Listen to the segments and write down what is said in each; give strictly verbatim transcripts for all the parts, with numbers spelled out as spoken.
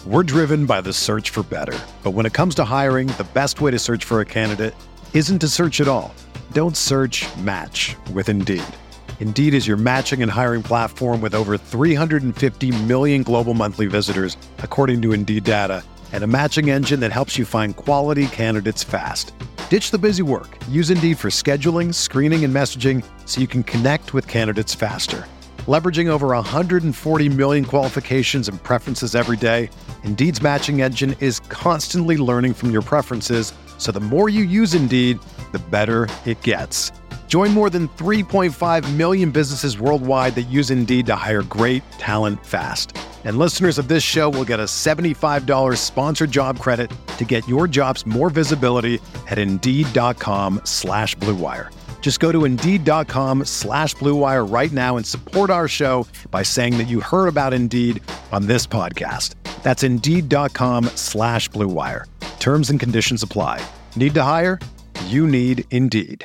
We're driven by the search for better. But when it comes to hiring, the best way to search for a candidate isn't to search at all. Don't search, match with Indeed. Indeed is your matching and hiring platform with over three hundred fifty million global monthly visitors, according to Indeed data, and a matching engine that helps you find quality candidates fast. Ditch the busy work. Use Indeed for scheduling, screening, and messaging so you can connect with candidates faster. Leveraging over one hundred forty million qualifications and preferences every day, Indeed's matching engine is constantly learning from your preferences, so the more you use Indeed, the better it gets. Join more than three point five million businesses worldwide that use Indeed to hire great talent fast. And listeners of this show will get a seventy-five dollars sponsored job credit to get your jobs more visibility at Indeed.com slash Blue Wire. Just go to Indeed.com slash Blue Wire right now and support our show by saying that you heard about Indeed on this podcast. That's Indeed.com slash Blue Wire. Terms and conditions apply. Need to hire? You need Indeed.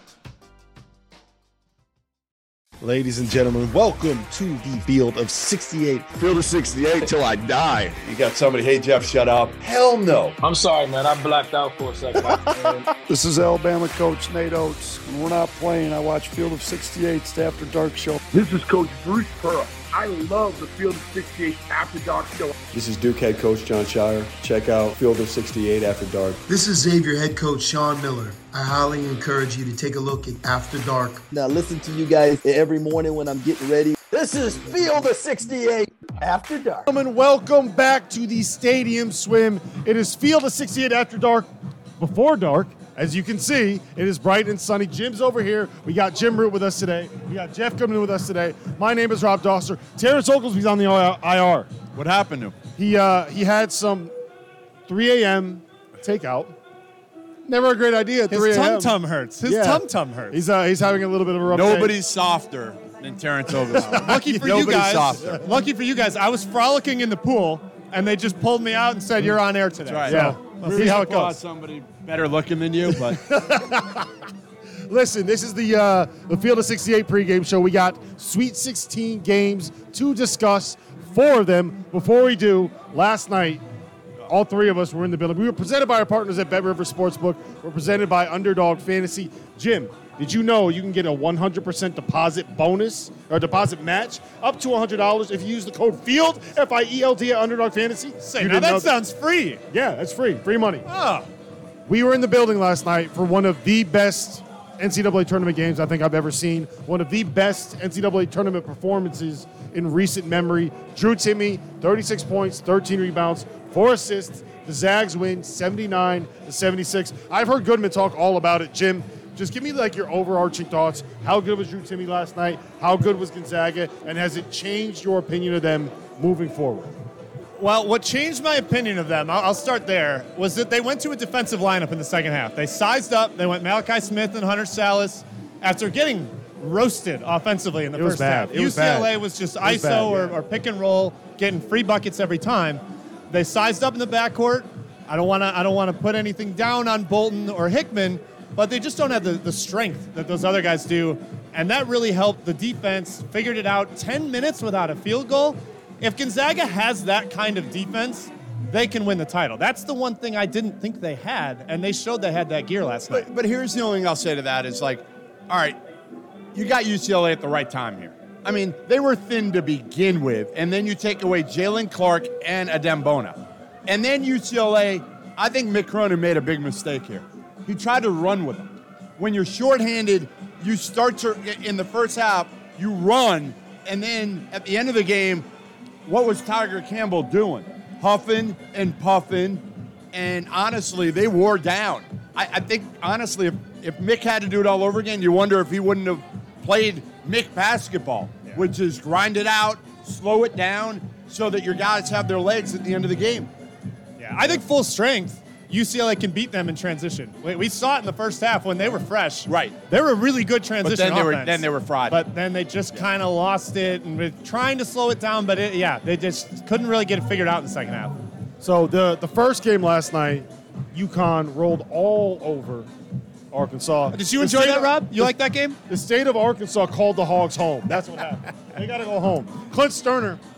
Ladies and gentlemen, welcome to the Field of sixty-eight. Field of sixty-eight till I die. You got somebody, hey, Jeff, shut up. Hell no. I'm sorry, man. I blacked out for a second. This is Alabama coach Nate Oates. When we're not playing, I watch Field of sixty-eight's After Dark show. This is Coach Bruce Pearl. I love the Field of sixty-eight After Dark show. This is Duke head coach John Shire. Check out Field of sixty-eight After Dark. This is Xavier head coach Sean Miller. I highly encourage you to take a look at After Dark. Now listen to you guys every morning when I'm getting ready. This is Field of sixty-eight After Dark. Gentlemen, welcome back to the Stadium Swim. It is Field of sixty-eight After Dark, before dark. As you can see, it is bright and sunny. Jim's over here. We got Jim Root with us today. We got Jeff coming in with us today. My name is Rob Dosser. Terrence Oglesby's on the I R. What happened to him? He uh, he had some three a.m. takeout. Never a great idea at three a.m. His tum-tum hurts. His Yeah. tum-tum hurts. He's uh, he's having a little bit of a rough Nobody's day. softer than Terrence Oglesby. Lucky for you Nobody's guys. softer. Lucky for you guys. I was frolicking in the pool, and they just pulled me out and said, "You're on air today." That's right. Yeah. So, We'll Really see how it applaud goes. Somebody better looking than you, but Listen, this is the uh, the Field of sixty-eight pregame show. We got Sweet sixteen games to discuss, four of them. Before we do, last night, all three of us were in the building. We were presented by our partners at Bet River Sportsbook. We're presented by Underdog Fantasy. Jim, did you know you can get a one hundred percent deposit bonus or deposit match up to one hundred dollars if you use the code FIELD, F I E L D, at Underdog Fantasy? Say, You now didn't that know sounds free. Yeah, that's free. Free money. Oh, We were in the building last night for one of the best N C double A tournament games I think I've ever seen. One of the best N C double A tournament performances in recent memory. Drew Timme, thirty-six points, thirteen rebounds, four assists. The Zags win seventy-nine to seventy-six. I've heard Goodman talk all about it. Jim, just give me like your overarching thoughts. How good was Drew Timme last night? How good was Gonzaga? And has it changed your opinion of them moving forward? well, what changed my opinion of them, I'll, I'll start there, was that they went to a defensive lineup in the second half. They sized up. They went Malachi Smith and Hunter Salas after getting roasted offensively in the It was first bad. half. It was U C L A bad. was just It was I S O bad, or, yeah. or pick and roll, getting free buckets every time. They sized up in the backcourt. I don't want to. I don't want to put anything down on Bolton or Hickman, but they just don't have the, the strength that those other guys do, and that really helped the defense. Figured it out. Ten minutes without a field goal. If Gonzaga has that kind of defense, they can win the title. That's the one thing I didn't think they had, and they showed they had that gear last night. but, but here's the only thing I'll say to that is like, all right, you got U C L A at the right time here. I mean, they were thin to begin with, and then you take away Jalen Clark and Adem Bona. And then U C L A, I think Mick Cronin made a big mistake here. He tried to run with them. When you're shorthanded, you start to, in the first half, you run, and then at the end of the game, what was Tiger Campbell doing? Huffing and puffing, and honestly, they wore down. I, I think, honestly, if, if Mick had to do it all over again, you wonder if he wouldn't have played Mick basketball, yeah. which is grind it out, slow it down, so that your guys have their legs at the end of the game. Yeah, I think full strength, U C L A can beat them in transition. We, we saw it in the first half when they were fresh. Right. They were a really good transition But then they offense. were then they were fried. But then they just yeah. kind of lost it and were trying to slow it down. But it, yeah, they just couldn't really get it figured out in the second half. So the, the first game last night, UConn rolled all over Arkansas. Did you The enjoy state that, of- Rob? You the- like that game? The state of Arkansas called the Hogs home. That's what happened. They got to go home. Clint Sterner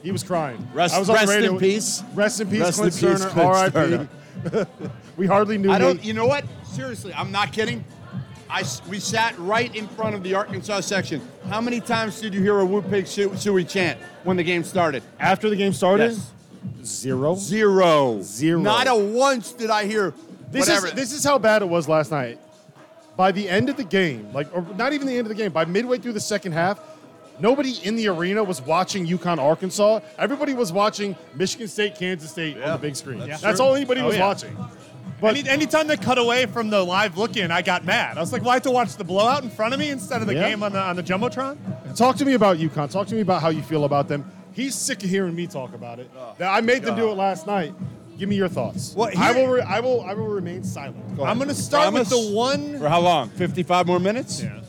He was crying. Rest, I was on rest the radio. in peace. Rest in peace, Rest Clint in peace, Sterner, Clint R I P Sterner. We hardly knew I don't. Nate. You know what? Seriously, I'm not kidding. I s- we sat right in front of the Arkansas section. How many times did you hear a Woo Pig Su- Suey chant when the game started? After the game started? Yes. Zero. Zero. Zero. Not a once did I hear This whatever. is this is how bad it was last night. By the end of the game, like or not even the end of the game, by midway through the second half, nobody in the arena was watching UConn Arkansas. Everybody was watching Michigan State, Kansas State on the big screen. That's That's, true. all anybody Oh, was yeah. watching. But Any, anytime they cut away from the live look-in, I got mad. I was like, well, I have to watch the blowout in front of me instead of the Yeah. game on the on the Jumbotron? talk to me about UConn. Talk to me about how you feel about them. He's sick of hearing me talk about it. I made them do it last night. Give me your thoughts. Well, I here- will. Re- I will. I will remain silent. Go I'm ahead. going to start Promise? with the one. For how long? fifty-five more minutes? Yeah.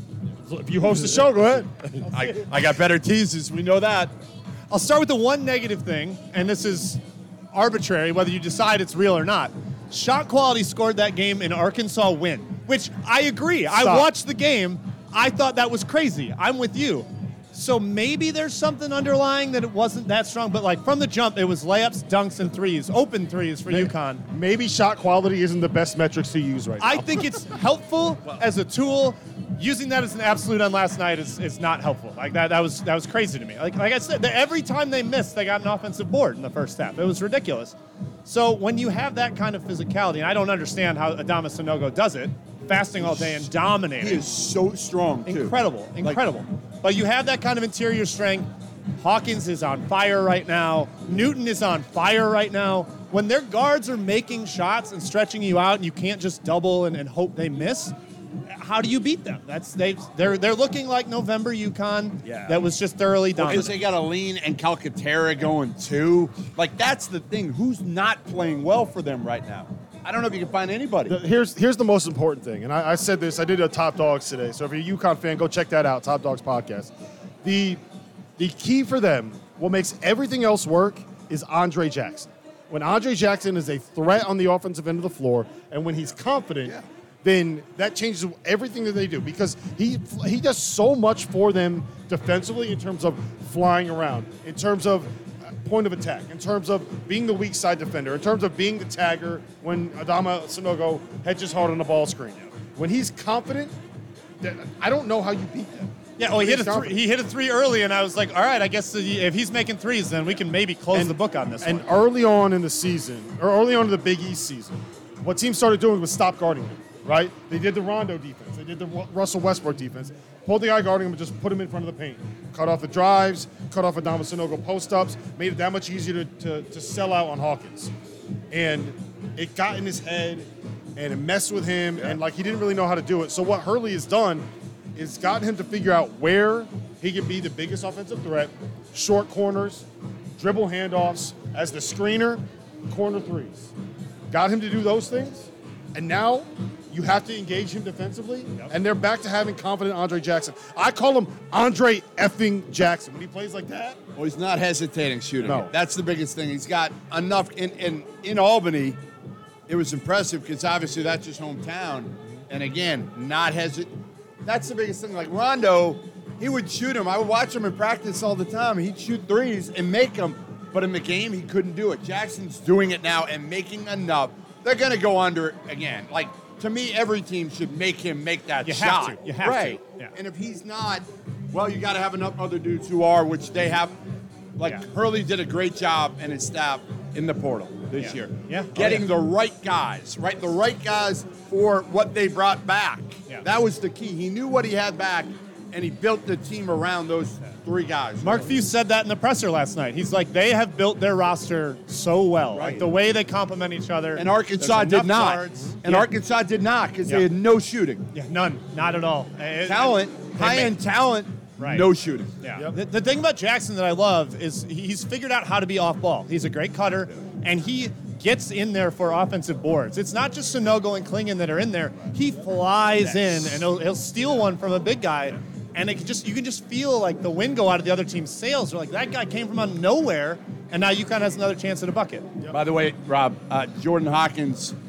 If you host the show, go ahead. I, I got better teases. We know that. I'll start with the one negative thing, and this is arbitrary, whether you decide it's real or not. Shot quality scored that game in Arkansas win, which I agree. I Stop. watched the game. I thought that was crazy. I'm with you. So maybe there's something underlying that it wasn't that strong, but like from the jump, it was layups, dunks, and threes, open threes for UConn. Maybe shot quality isn't the best metrics to use right now. I think it's helpful as a tool. Using that as an absolute on last night is, is not helpful. Like that, that was that was crazy to me. Like like I said, the, every time they missed, they got an offensive board in the first half. It was ridiculous. So when you have that kind of physicality, and I don't understand how Adama Sanogo does it, fasting all day and dominating. He is so strong, too. Incredible, incredible. But you have that kind of interior strength. Hawkins is on fire right now. Newton is on fire right now. When their guards are making shots and stretching you out and you can't just double and, and hope they miss, how do you beat them? That's they they're they're looking like November UConn. Yeah. That was just thoroughly Because dominant. they got a lean and Calcaterra going too. Like that's the thing. Who's not playing well for them right now? I don't know if you can find anybody. The- here's here's the most important thing, and I, I said this. I did a Top Dogs today, so if you're a UConn fan, go check that out. Top Dogs podcast. The the key for them, what makes everything else work, is Andre Jackson. When Andre Jackson is a threat on the offensive end of the floor, and when he's confident, then that changes everything that they do because he he does so much for them defensively in terms of flying around, in terms of point of attack, in terms of being the weak side defender, in terms of being the tagger when Adama Sanogo hedges hard on the ball screen. When he's confident, that- I don't know how you beat them. Yeah, well, he When hit he's a three, he hit a three early, and I was like, all right, I guess if he's making threes, then we can maybe close And- the book on this And one. early on in the season, or early on in the Big East season, what teams started doing was stop guarding him, right? They did the Rondo defense. They did the Ru- Russell Westbrook defense. Pulled the guy guarding him and just put him in front of the paint. Cut off the drives, cut off Adama Sanogo post-ups, made it that much easier to, to, to sell out on Hawkins. And it got in his head, and it messed with him, and like he didn't really know how to do it. So what Hurley has done is gotten him to figure out where he can be the biggest offensive threat, short corners, dribble handoffs, as the screener, corner threes. Got him to do those things, and now you have to engage him defensively, and they're back to having confident Andre Jackson. I call him Andre effing Jackson. When he plays like that, Well, he's not hesitating shooting. No. it. That's the biggest thing. He's got enough. In, in, in Albany, it was impressive because obviously that's his hometown. And again, not hesitate. That's the biggest thing. Like Rondo, he would shoot him. I would watch him in practice all the time. He'd shoot threes and make them. But in the game, he couldn't do it. Jackson's doing it now and making enough. They're going to go under it again. Like, to me, every team should make him make that You have shot. to. You have to. right. Yeah. And if he's not, well, you got to have enough other dudes who are, which they have. Like, Yeah. Hurley did a great job and his staff in the portal this Yeah. year. Yeah. Getting Oh, yeah. the right guys, right? The right guys for what they brought back. Yeah. That was the key. He knew what he had back, and he built the team around those three guys. Mark Few said that in the presser last night. He's like, they have built their roster so well. Like Right. the way they complement each other. And Arkansas There's did enough not. guards. And Yeah. Arkansas did not because Yeah. they had no shooting. Yeah, none. Not at all. It- Talent, it- high-end talent, Right. no shooting. Yeah. The, the thing about Jackson that I love is he's figured out how to be off ball. He's a great cutter, and he gets in there for offensive boards. It's not just Sanogo and Klingon that are in there. He flies in, and he'll, he'll steal one from a big guy, and it can just you can just feel like the wind go out of the other team's sails. You're like, that guy came from out of nowhere, and now UConn has another chance at a bucket. By the way, Rob, uh, Jordan Hawkins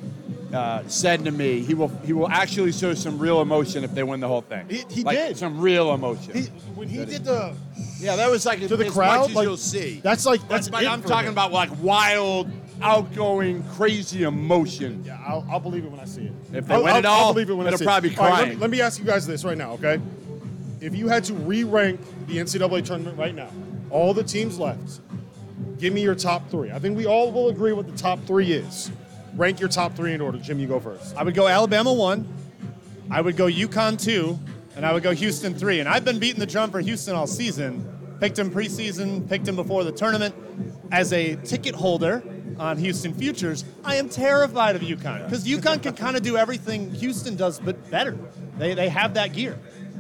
uh, said to me, he will he will actually show some real emotion if they win the whole thing. He, he like, did. some real emotion. He, when he did the yeah, that was like to the as crowd, much as like, you'll see. That's like that's. But, but it I'm for talking him. about like wild, outgoing, crazy emotion. Yeah, I'll, I'll believe it when I see it. If they I'll, win it I'll, all, I'll believe it when I it'll see probably it. be All right, crying. let, me, let me ask you guys this right now, okay? If you had to re-rank the N C double A tournament right now, all the teams left, give me your top three. I think we all will agree what the top three is. Rank your top three in order. Jim, you go first. I would go Alabama one, I would go UConn two, and I would go Houston three. And I've been beating the drum for Houston all season. Picked him preseason, picked him before the tournament. As a ticket holder on Houston Futures, I am terrified of UConn because UConn can kind of do everything Houston does, but better. They they have that gear.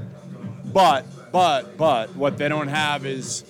But, but, but, what they don't have is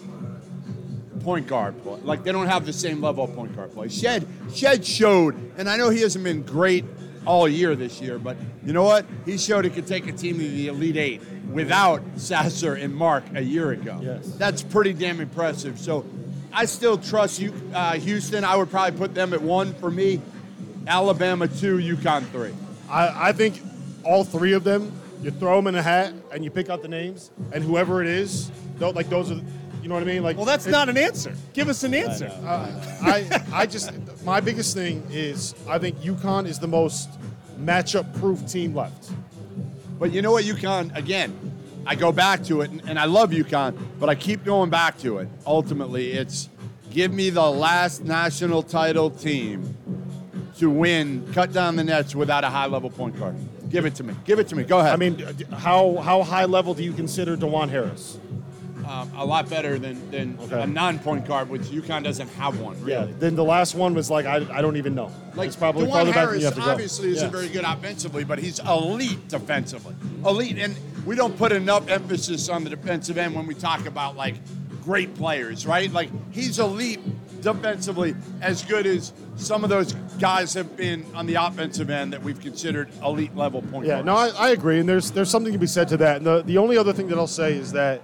point guard play. Like, they don't have the same level of point guard play. Shed, Shed showed, and I know he hasn't been great all year this year, but you know what? He showed he could take a team to the Elite Eight without Sasser and Mark a year ago. Yes. That's pretty damn impressive. So I still trust you, uh, Houston. I would probably put them at one for me. Alabama two, UConn three. I, I think all three of them, you throw them in a hat and you pick out the names, and whoever it is, though, like those are, you know what I mean? Like, Well, that's it- not an answer. Give us an answer. Uh, I, I just, my biggest thing is I think UConn is the most matchup-proof team left. But you know what, UConn, again, I go back to it, and, and I love UConn, but I keep going back to it. Ultimately, it's give me the last national title team to win, cut down the nets without a high-level point guard. Give it to me. Give it to me. Go ahead. I mean, how how high level do you consider DeJuan Harris? Um, a lot better than, than Okay. a non-point guard, which UConn doesn't have one, really. Yeah. Then the last one was like I, I don't even know. Like, it's probably DeJuan farther back than Harris you have to go. obviously isn't Yeah. very good offensively, but he's elite defensively. Elite, and we don't put enough emphasis on the defensive end when we talk about, like, great players, right? Like, he's elite defensively, as good as some of those guys have been on the offensive end that we've considered elite level point Yeah, guards. no, I, I agree, and there's there's something to be said to that. And the, the only other thing that I'll say is that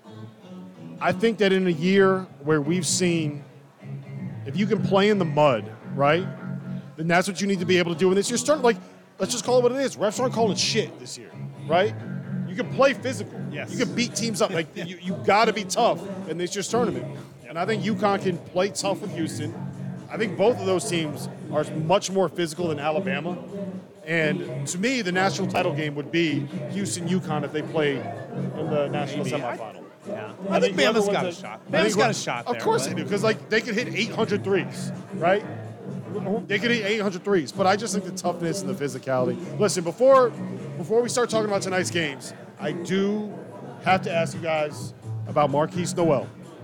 I think that in a year where we've seen, if you can play in the mud, right, then that's what you need to be able to do. And it's your start, like, let's just call it what it is. Refs aren't calling shit this year, right? You can play physical. Yes. You can beat teams up. Like, you, you got to be tough in this year's tournament. And I think UConn can play tough with Houston. I think both of those teams are much more physical than Alabama. And to me, the national title game would be Houston-UConn if they played in the national Maybe. semifinal. Yeah. I think the other Bama's ones got a that- shot. I think Bama's got a what- shot Of there, course but- they do, because like they could hit eight hundred threes, right? They could hit eight hundred threes, but I just think the toughness and the physicality. Listen, before before we start talking about tonight's games, I do have to ask you guys about Marquise Noel.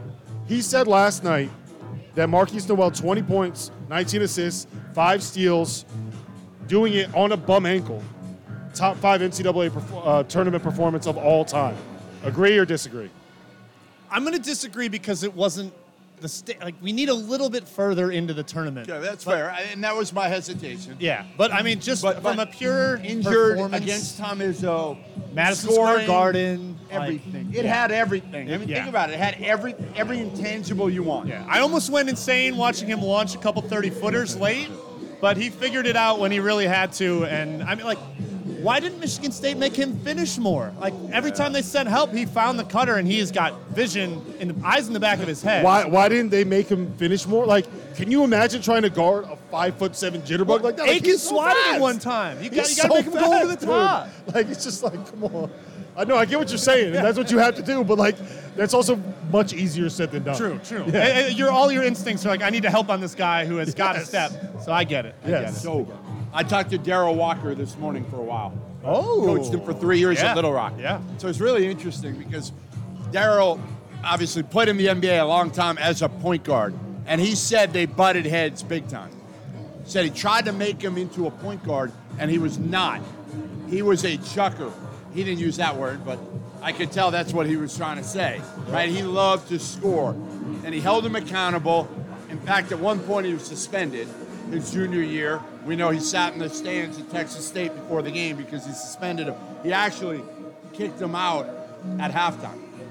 He said last night that Marquise Noel, twenty points, nineteen assists, five steals, doing it on a bum ankle. Top five N C double A perf- uh, tournament performance of all time. Agree or disagree? I'm going to disagree because it wasn't the sta- like we need a little bit further into the tournament. Yeah, that's fair, and that was my hesitation. Yeah, but I mean, just But- from but a pure Injured performance, against Tom Izzo, Madison scoring, Square Garden, like- everything. it had everything. I mean, Yeah. think about it. It had every every intangible you want. Yeah, I almost went insane watching him launch a couple thirty-footers late, but he figured it out when he really had to. And I mean, like, why didn't Michigan State make him finish more? Like, every time they sent help, he found the cutter, and he's got vision and the eyes in the back of his head. Why why didn't they make him finish more? Like, can you imagine trying to guard a five foot seven jitterbug like that? Like, Aiken he's so swatted fast. him one time. You got He's to so make him go over the fast, top. dude. Like, it's just like, come on. I know, I get what you're saying, and that's what you have to do, but like, that's also much easier said than done. True, true. Yeah. And- and Your all your instincts are like, I need to help on this guy who has got to Yes. step. So I get it. I Yes. get it. So, I talked to Darryl Walker this morning for a while. Oh. Coached him for three years Yeah. at Little Rock. Yeah. So it's really interesting because Darryl obviously played in the N B A a long time as a point guard, and he said they butted heads big time. Said he tried to make him into a point guard, and he was not. He was a chucker. He didn't use that word, but I could tell that's what he was trying to say, right? He loved to score, and he held him accountable. In fact, at one point he was suspended his junior year. We know he sat in the stands at Texas State before the game because he suspended him. He actually kicked him out at halftime.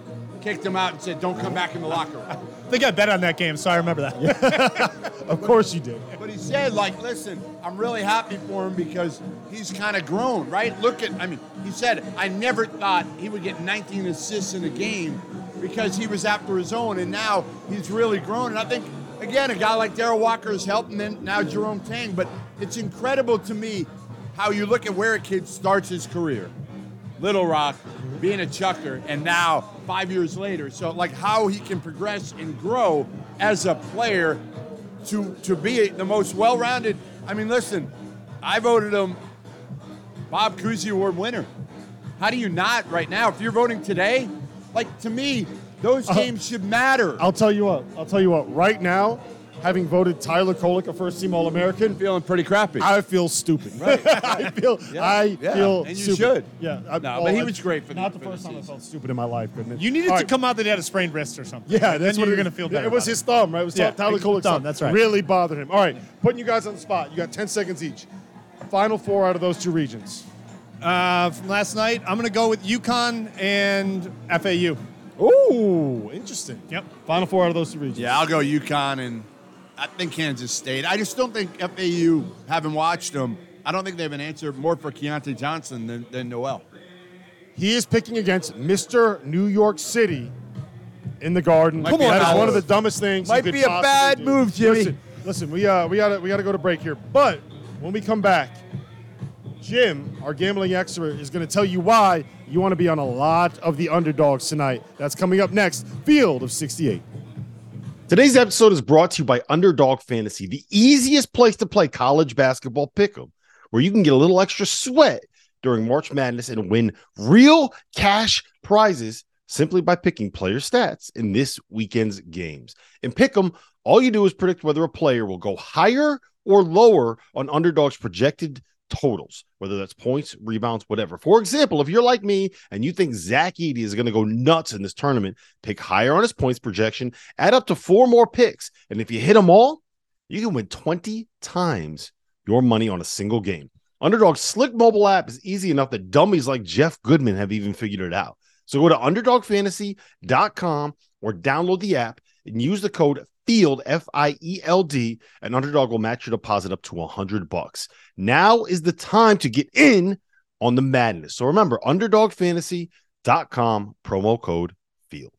kicked him out and said, don't come back in the locker room. I think I bet on that game, so I remember that. Of course you did. But he said, like, listen, I'm really happy for him because he's kind of grown, right? Look at, I mean, he said, I never thought he would get nineteen assists in a game because he was after his own, and now he's really grown. And I think, again, a guy like Darrell Walker has helped, and then now Jerome Tang. But it's incredible to me how you look at where a kid starts his career. Little Rock, being a chucker, and now five years later. So, like, how he can progress and grow as a player to to be the most well-rounded. I mean, listen, I voted him Bob Cousy Award winner. How do you not right now? If you're voting today, like, to me, those games uh, should matter. I'll tell you what. I'll tell you what. Right now, having voted Tyler Kolek a first-team All-American, feeling pretty crappy. I feel stupid. Right. I feel. Yeah. I yeah. feel. And you stupid. should. Yeah. I, no, oh, but he I, was great for the not the for first the time I season. felt stupid in my life. Goodness. You needed All to right. come out that he had a sprained wrist or something. Yeah, that's then what you were he- going to feel better. It was about his thumb, right? It was Yeah, Tyler his Kolek's thumb, that's right. Really bothered him. All right, putting you guys on the spot. You got ten seconds each. Final four out of those two regions. Uh, from last night, I'm going to go with UConn and F A U. Ooh, interesting. Yep. Final four out of those two regions. Yeah, I'll go UConn, and I think Kansas State. I just don't think F A U, having watched them, I don't think they have an answer more for Keontae Johnson than, than Noel. He is picking against Mister New York City in the Garden. Might be a that is bad one of the move. dumbest things. Might you could be a possibly bad do. move, Jimmy. Listen, listen we uh, we gotta we gotta go to break here. But when we come back, Jim, our gambling expert, is going to tell you why you want to be on a lot of the underdogs tonight. That's coming up next. Field of sixty-eight. Today's episode is brought to you by Underdog Fantasy, the easiest place to play college basketball pick'em, where you can get a little extra sweat during March Madness and win real cash prizes simply by picking player stats in this weekend's games. In pick'em, all you do is predict whether a player will go higher or lower on Underdog's projected totals, whether that's points, rebounds, whatever. For example, if you're like me and you think Zach Edey is going to go nuts in this tournament, pick higher on his points projection, add up to four more picks, and if you hit them all, you can win twenty times your money on a single game. Underdog's slick mobile app is easy enough that dummies like Jeff Goodman have even figured it out. So go to underdog fantasy dot com or download the app and use the code FIELD, F I E L D, and Underdog will match your deposit up to one hundred bucks. Now is the time to get in on the madness. So remember, underdog fantasy dot com, promo code FIELD.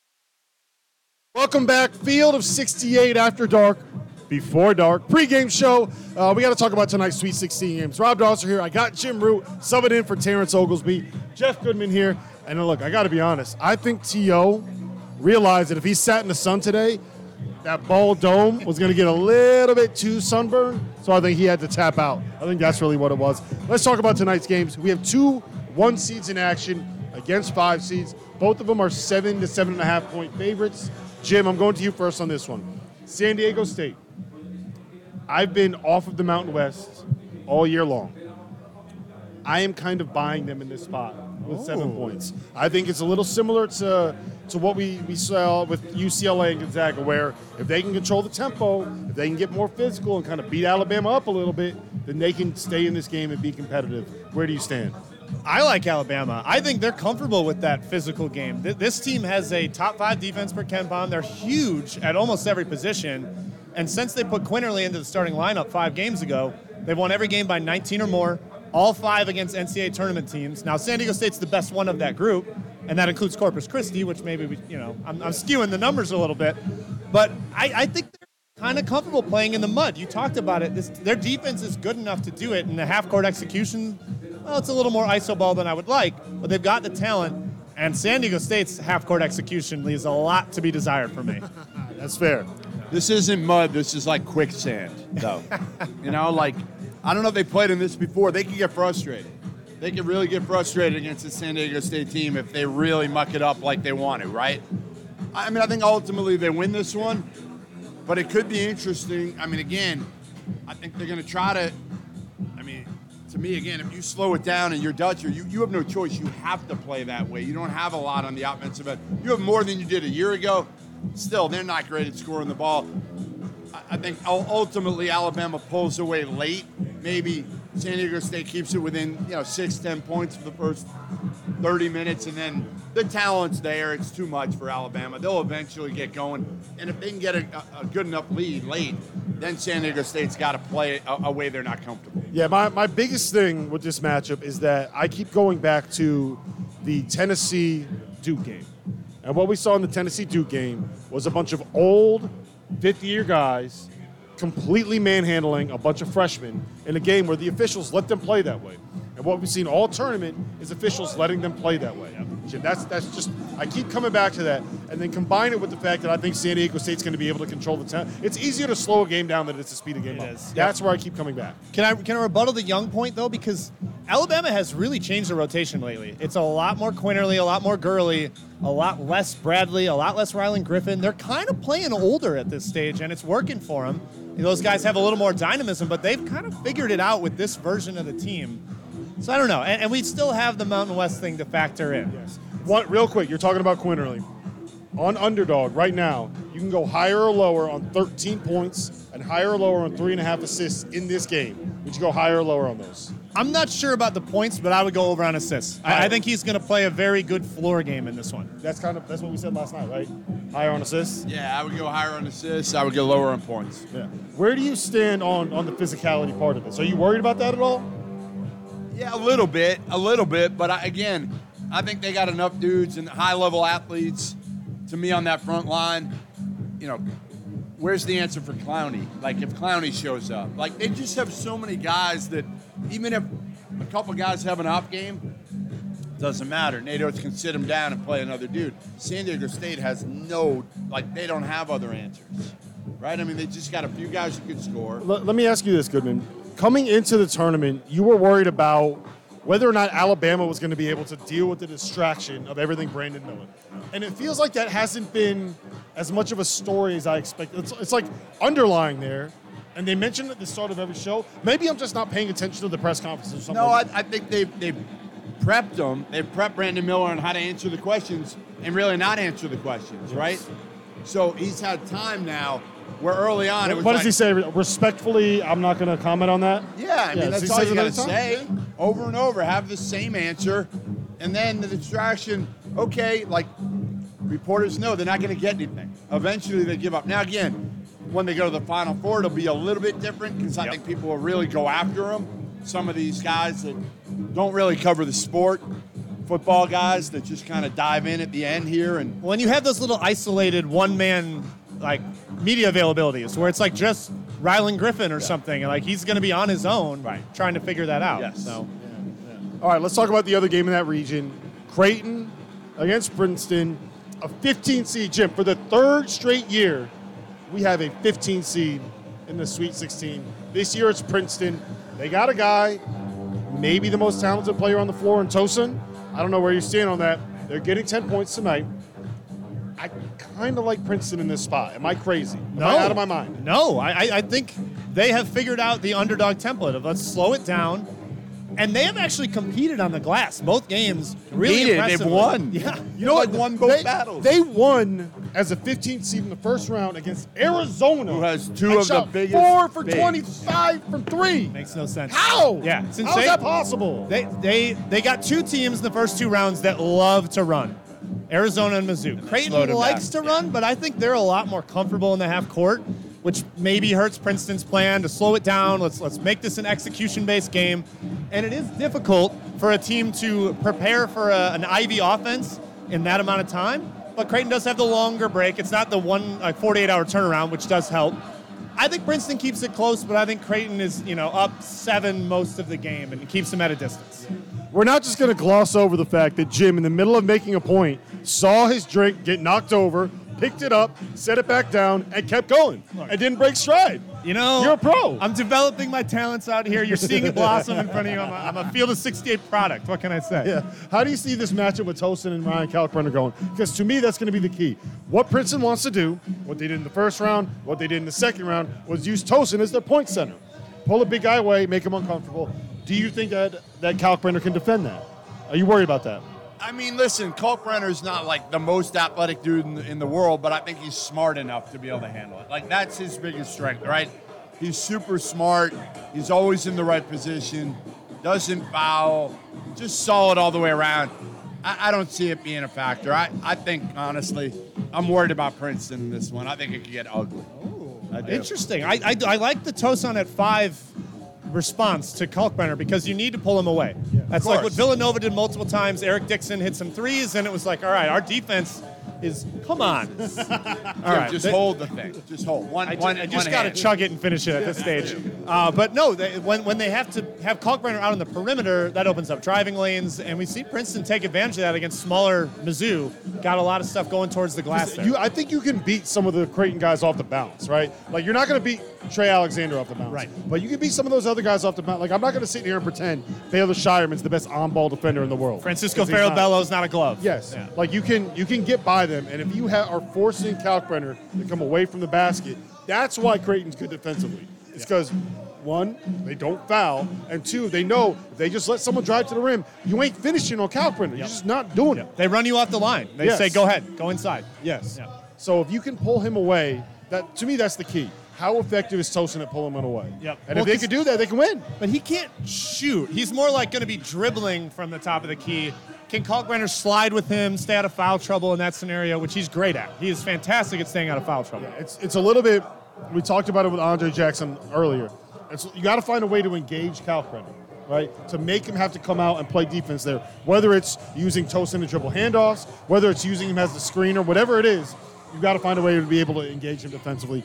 Welcome back. Field of sixty-eight after dark, before dark, pregame show. Uh, we got to talk about tonight's Sweet sixteen games. Rob Dawser here. I got Jim Root subbing in for Terrence Oglesby. Jeff Goodman here. And then look, I got to be honest. I think T O realized that if he sat in the sun today, that ball dome was going to get a little bit too sunburned, so I think he had to tap out. I think that's really what it was. Let's talk about tonight's games. We have two one seeds in action against five seeds. Both of them are seven to seven and a half point favorites. Jim, I'm going to you first on this one. San Diego State. I've been off of the Mountain West all year long. I am kind of buying them in this spot with oh. seven points. I think it's a little similar to to what we, we saw with U C L A and Gonzaga, where if they can control the tempo, if they can get more physical and kind of beat Alabama up a little bit, then they can stay in this game and be competitive. Where do you stand? I like Alabama. I think they're comfortable with that physical game. This team has a top five defense per Ken Pom. They're huge at almost every position. And since they put Quinterly into the starting lineup five games ago, they've won every game by nineteen or more, all five against N C double A tournament teams. Now, San Diego State's the best one of that group, and that includes Corpus Christi, which maybe, we, you know, I'm, I'm skewing the numbers a little bit. But I, I think they're kind of comfortable playing in the mud. You talked about it. This, their defense is good enough to do it, and the half-court execution, well, it's a little more iso ball than I would like, but they've got the talent, and San Diego State's half-court execution leaves a lot to be desired for me. That's fair. This isn't mud. This is like quicksand, though. You know, like, I don't know if they played in this before. They can get frustrated. They can really get frustrated against the San Diego State team if they really muck it up like they want to, right? I mean, I think ultimately they win this one, but it could be interesting. I mean, again, I think they're going to try to, I mean, to me, again, if you slow it down and you're Dutcher, you, you have no choice. You have to play that way. You don't have a lot on the offensive end. You have more than you did a year ago. Still, they're not great at scoring the ball. I think ultimately Alabama pulls away late, maybe San Diego State keeps it within, you know, six, ten points for the first thirty minutes, and then the talent's there. It's too much for Alabama. They'll eventually get going, and if they can get a, a good enough lead late, then San Diego State's got to play it a, a way they're not comfortable. Yeah, my, my biggest thing with this matchup is that I keep going back to the Tennessee-Duke game. And what we saw in the Tennessee-Duke game was a bunch of old fifth-year guys completely manhandling a bunch of freshmen in a game where the officials let them play that way. And what we've seen all tournament is officials letting them play that way. Jim, that's that's just, I keep coming back to that. And then combine it with the fact that I think San Diego State's going to be able to control the tempo. It's easier to slow a game down than it's to speed a game It up. is. That's where I keep coming back. Can I can I rebuttal the Young point, though? Because Alabama has really changed the rotation lately. It's a lot more Quinterly, a lot more Gurley, a lot less Bradley, a lot less Rylan Griffin. They're kind of playing older at this stage, and it's working for them. Those guys have a little more dynamism, but they've kind of figured it out with this version of the team. So I don't know. And, and we still have the Mountain West thing to factor in. Yes. One, real quick, you're talking about Quinterly. On Underdog right now, you can go higher or lower on thirteen points and higher or lower on three and a half assists in this game. Would you go higher or lower on those? I'm not sure about the points, but I would go over on assists. I, I think he's going to play a very good floor game in this one. That's kind of that's what we said last night, right? Higher on assists? Yeah, I would go higher on assists. I would go lower on points. Yeah. Where do you stand on, on the physicality part of it? So are you worried about that at all? Yeah, a little bit, a little bit. But I, again, I think they got enough dudes and high-level athletes to me on that front line. You know, where's the answer for Clowney? Like, if Clowney shows up. Like, they just have so many guys that even if a couple guys have an off game, doesn't matter. Nate Oates can sit him down and play another dude. San Diego State has no, like, they don't have other answers, right? I mean, they just got a few guys who can score. Let, let me ask you this, Goodman. Coming into the tournament, you were worried about whether or not Alabama was going to be able to deal with the distraction of everything Brandon Miller. And it feels like that hasn't been as much of a story as I expected. It's, it's like underlying there, and they mentioned at the start of every show. Maybe I'm just not paying attention to the press conferences or something. No, like I, I think they've, they've prepped them. They've prepped Brandon Miller on how to answer the questions and really not answer the questions, yes. right? So he's had time now where early on it was What like, does he say? Respectfully, I'm not going to comment on that? Yeah, I mean, yeah, that's all you got to say. Over and over, have the same answer. And then the distraction, okay, like reporters know they're not going to get anything. Eventually they give up. Now, again, when they go to the Final Four, it'll be a little bit different because I yep. think people will really go after them. Some of these guys that don't really cover the sport, football guys that just kind of dive in at the end here. And when you have those little isolated one-man like media availabilities where it's like just Rylan Griffin or yeah. something, and like he's going to be on his own right. trying to figure that out. Yes. So, yeah, yeah. All right, let's talk about the other game in that region. Creighton against Princeton, a fifteen seed. Jim, for the third straight year, we have a fifteen seed in the Sweet sixteen. This year it's Princeton. They got a guy, maybe the most talented player on the floor in Tosin. I don't know where you stand on that. They're getting ten points tonight. I kind of like Princeton in this spot. Am I crazy? Am no. I out of my mind? No, I, I think they have figured out the underdog template of let's slow it down. And they have actually competed on the glass. Both games really impressive. They've won. Yeah. You know what? They've won both they, battles. They won as a fifteenth seed in the first round against Arizona. Who has two of the biggest four for bigs. twenty-five from three. Makes no sense. How? Yeah. Since How they, is that possible? They, they, they got two teams in the first two rounds that love to run. Arizona and Mizzou. Creighton likes back. to run, but I think they're a lot more comfortable in the half court, which maybe hurts Princeton's plan to slow it down. Let's let's make this an execution-based game. And it is difficult for a team to prepare for a, an Ivy offense in that amount of time. But Creighton does have the longer break. It's not the one like forty-eight hour turnaround, which does help. I think Princeton keeps it close, but I think Creighton is, you know, up seven most of the game and keeps them at a distance. We're not just going to gloss over the fact that Jim, in the middle of making a point, saw his drink get knocked over, picked it up, set it back down, and kept going, and didn't break stride. You know, you're a pro. I'm developing my talents out here. You're seeing it blossom in front of you. I'm a, I'm a Field of sixty-eight product. What can I say? Yeah. How do you see this matchup with Tosin and Ryan Kalkbrenner going? Because to me, that's going to be the key. What Princeton wants to do, what they did in the first round, what they did in the second round, was use Tosin as their point center. Pull a big guy away, make him uncomfortable. Do you think that, that Kalkbrenner can defend that? Are you worried about that? I mean, listen, Kalkbrenner's not like the most athletic dude in the, in the world, but I think he's smart enough to be able to handle it. Like, that's his biggest strength, right? He's super smart. He's always in the right position. Doesn't foul. Just solid all the way around. I, I don't see it being a factor. I, I think, honestly, I'm worried about Princeton in this one. I think it could get ugly. I Interesting. I, I, I like the Tosan at five response to Kalkbrenner because you need to pull him away. Yeah, That's like what Villanova did multiple times. Eric Dixon hit some threes, and it was like, all right, our defense is, come on. All right. Just hold the thing. Just hold. One, I one, just, I just one got to hand. chug it and finish it at this stage. Uh, but no, they, when, when they have to have Kalkbrenner out on the perimeter, that opens up driving lanes, and we see Princeton take advantage of that against smaller Mizzou. Got a lot of stuff going towards the glass there. You, I think you can beat some of the Creighton guys off the bounce, right? Like, you're not going to beat Trey Alexander off the bounce. Right. But you can beat some of those other guys off the bounce. Like, I'm not going to sit here and pretend Baylor Shireman's the best on-ball defender in the world. Francisco 'Cause he's not. Farabello's not a glove. Yes. Yeah. Like, you can you can get by them, and if you ha- are forcing Kalkbrenner to come away from the basket, that's why Creighton's good defensively. It's because, one, they don't foul, and two, they know if they just let someone drive to the rim, you ain't finishing on Kalkbrenner. You're Yep. just not doing Yep. it. They run you off the line. They Yes. say, go ahead, go inside. Yes. Yeah. So if you can pull him away, that to me, that's the key. How effective is Tosin at pulling him away? Yep. And Well, if they 'cause- could do that, they can win. But he can't shoot. He's more like going to be dribbling from the top of the key. Can Kalkbrenner slide with him, stay out of foul trouble in that scenario, which he's great at. He is fantastic at staying out of foul trouble. It's it's a little bit. We talked about it with Andre Jackson earlier. It's, you got to find a way to engage Kalkbrenner, right? To make him have to come out and play defense there. Whether it's using Tosin to dribble handoffs, whether it's using him as the screener, whatever it is, you've got to find a way to be able to engage him defensively.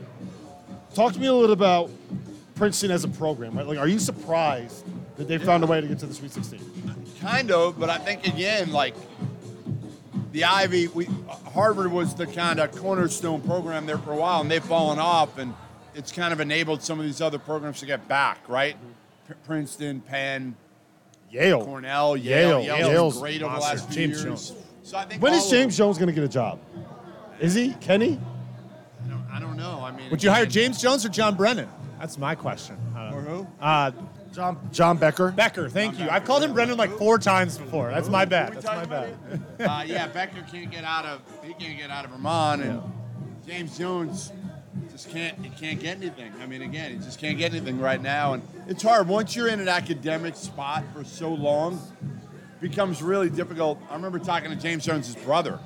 Talk to me a little about Princeton as a program, right? Like, are you surprised that they found a way to get to the Sweet sixteen? Kind of, but I think, again, like, the Ivy, we, Harvard was the kind of cornerstone program there for a while, and they've fallen off, and it's kind of enabled some of these other programs to get back, right? P- Princeton, Penn, Yale. Cornell, Yale. Yale. Yale's Yale's great over the monster. last few James years. Jones. So I think When all is of James them- Jones going to get a job? Is he? Can he? I don't, I don't know. I mean, Would you hire again, James Jones or John Brennan? That's my question. Or who? Uh, John John Becker. Becker, thank you. I've called him Brennan like four times before. That's my bad. That's my bad. uh, yeah, Becker can't get out of he can't get out of Vermont, and James Jones just can't he can't get anything. I mean, again, he just can't get anything right now, and it's hard once you're in an academic spot for so long. It becomes really difficult. I remember talking to James Jones' brother,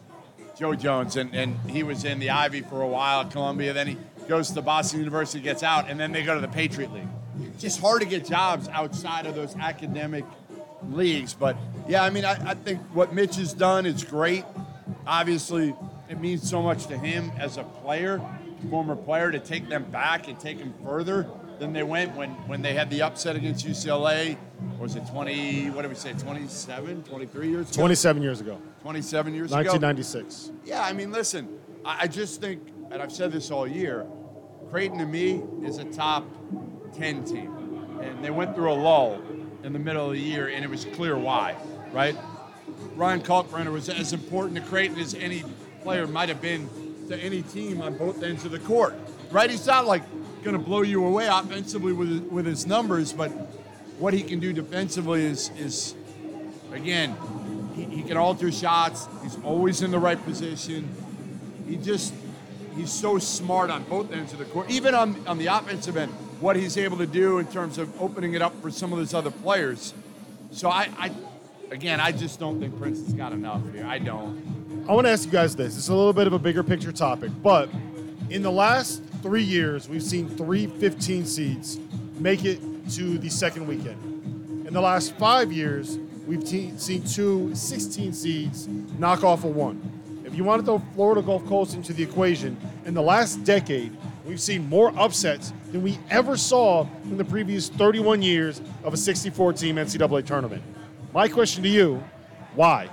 Joe Jones, and, and he was in the Ivy for a while at Columbia. Then he goes to Boston University, gets out, and then they go to the Patriot League. It's just hard to get jobs outside of those academic leagues. But, yeah, I mean, I, I think what Mitch has done is great. Obviously, it means so much to him as a player, former player, to take them back and take them further than they went when, when they had the upset against U C L A. Or was it twenty, what did we say, twenty-seven, twenty-three years ago? twenty-seven years ago. twenty-seven years nineteen ago? ninety-six. Yeah, I mean, listen, I, I just think, and I've said this all year, Creighton to me is a top ten team. And they went through a lull in the middle of the year, and it was clear why, right? Ryan Kalkbrenner was as important to Creighton as any player might have been to any team on both ends of the court, right? He's not like going to blow you away offensively with, with his numbers, but what he can do defensively is, is again, he, he can alter shots. He's always in the right position. He just, he's so smart on both ends of the court. Even on, on the offensive end, what he's able to do in terms of opening it up for some of those other players. So I, I again, I just don't think Princeton's got enough here. I don't. I want to ask you guys this. It's a little bit of a bigger picture topic, but in the last three years, we've seen three fifteen seeds make it to the second weekend. In the last five years, we've te- seen two sixteen seeds knock off a one. If you want to throw Florida Gulf Coast into the equation, in the last decade, we've seen more upsets than we ever saw in the previous thirty-one years of a sixty-four team N C double A tournament. My question to you, why?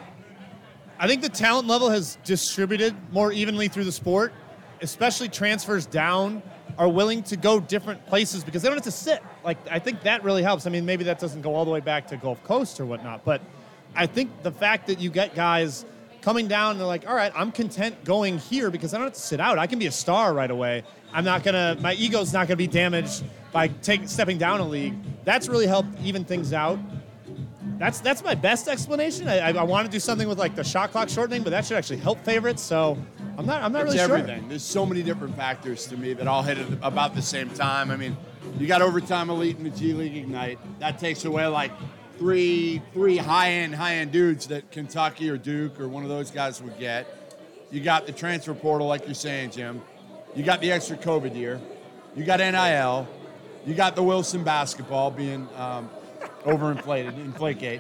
I think the talent level has distributed more evenly through the sport, especially transfers down are willing to go different places because they don't have to sit. Like, I think that really helps. I mean, maybe that doesn't go all the way back to Gulf Coast or whatnot, but I think the fact that you get guys coming down and they're like, all right, I'm content going here because I don't have to sit out. I can be a star right away. I'm not gonna, my ego's not gonna be damaged by take, stepping down a league. That's really helped even things out. That's that's my best explanation. I, I, I want to do something with like the shot clock shortening, but that should actually help favorites. So I'm not. I'm not it's really everything. sure. There's so many different factors to me that all hit at about the same time. I mean, you got overtime elite in the G League Ignite. That takes away like three three high end high end dudes that Kentucky or Duke or one of those guys would get. You got the transfer portal, like you're saying, Jim. You got the extra COVID year. You got N I L. You got the Wilson basketball being um, overinflated, Inflategate.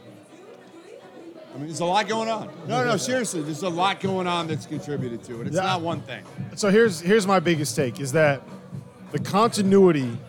I mean, there's a lot going on. No, no, seriously, there's a lot going on that's contributed to it. It's Yeah. not one thing. So here's here's my biggest take is that the continuity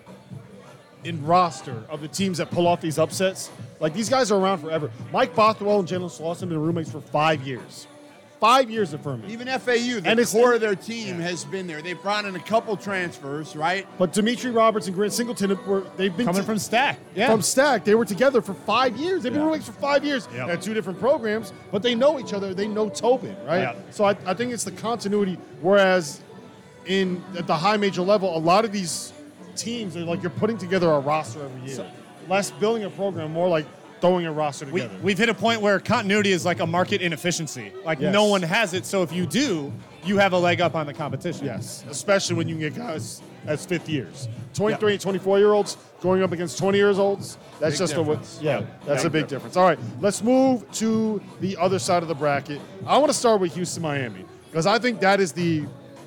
in roster of the teams that pull off these upsets, like these guys are around forever. Mike Bothwell and Jalen Slauson have been roommates for five years. Five years at Furman. Even F A U, the And it's- core of their team has been there. They've brought in a couple transfers, right? But Dimitri Roberts and Grant Singleton were they've been Coming to- from Stack. Yeah. from Stack. They were together for five years. They've been Yeah. roommates for five years. Yep. They had two different programs, but they know each other. They know Tobin, right? Yeah. So I, I think it's the continuity. Whereas in at the high major level, a lot of these teams are like you're putting together a roster every year. Less building a program, more like throwing a roster We, together. we've hit a point where continuity is like a market inefficiency. Like Yes. no one has it, so if you do, you have a leg up on the competition. Yes, especially when you can get guys as fifth years. twenty-three and twenty-four-year-olds going up against twenty years olds, that's Big just difference. a yeah, that's Big a big difference. All right, let's move to the other side of the bracket. I want to start with Houston, Miami, because I think that is the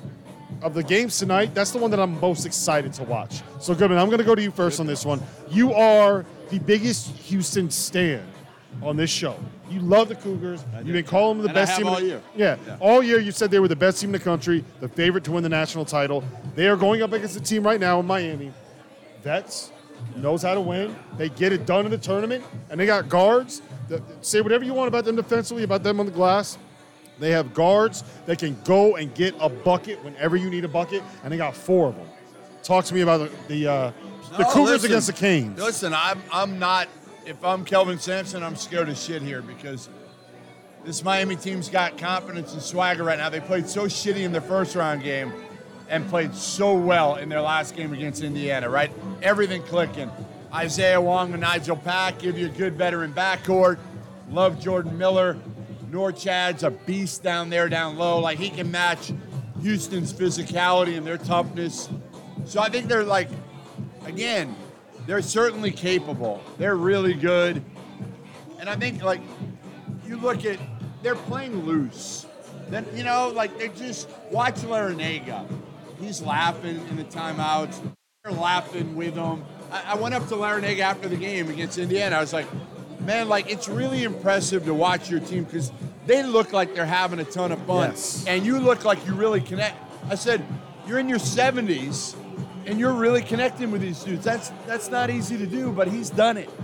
of the games tonight, that's the one that I'm most excited to watch. So, Goodman, I'm going to go to you first on this one. You are the biggest Houston stan on this show. You love the Cougars. You've been calling them the And I best have team. all in the, year. Yeah, Yeah. all year you said they were the best team in the country, the favorite to win the national title. They are going up against a team right now in Miami. Vets knows how to win. They get it done in the tournament, and they got guards. That, say whatever you want about them defensively, about them on the glass. They have guards that can go and get a bucket whenever you need a bucket, and they got four of them. Talk to me about the the, uh, the No, Cougars listen, against the Canes. Listen, I'm I'm not. If I'm Kelvin Sampson, I'm scared as shit here because this Miami team's got confidence and swagger right now. They played so shitty in their first round game and played so well in their last game against Indiana, right? Everything clicking. Isaiah Wong and Nigel Pack give you a good veteran backcourt. Love Jordan Miller. Norchad's a beast down there, down low. Like, he can match Houston's physicality and their toughness. So I think they're like, again, they're certainly capable. They're really good. And I think, like, you look at, they're playing loose. Then, you know, like, they're just, watch Larinaga. He's laughing in the timeouts. They're laughing with him. I, I went up to Larinaga after the game against Indiana. I was like, man, like, it's really impressive to watch your team because they look like they're having a ton of fun. Yes. And you look like you really connect. I said, you're in your seventies and you're really connecting with these dudes. That's that's not easy to do, but he's done it.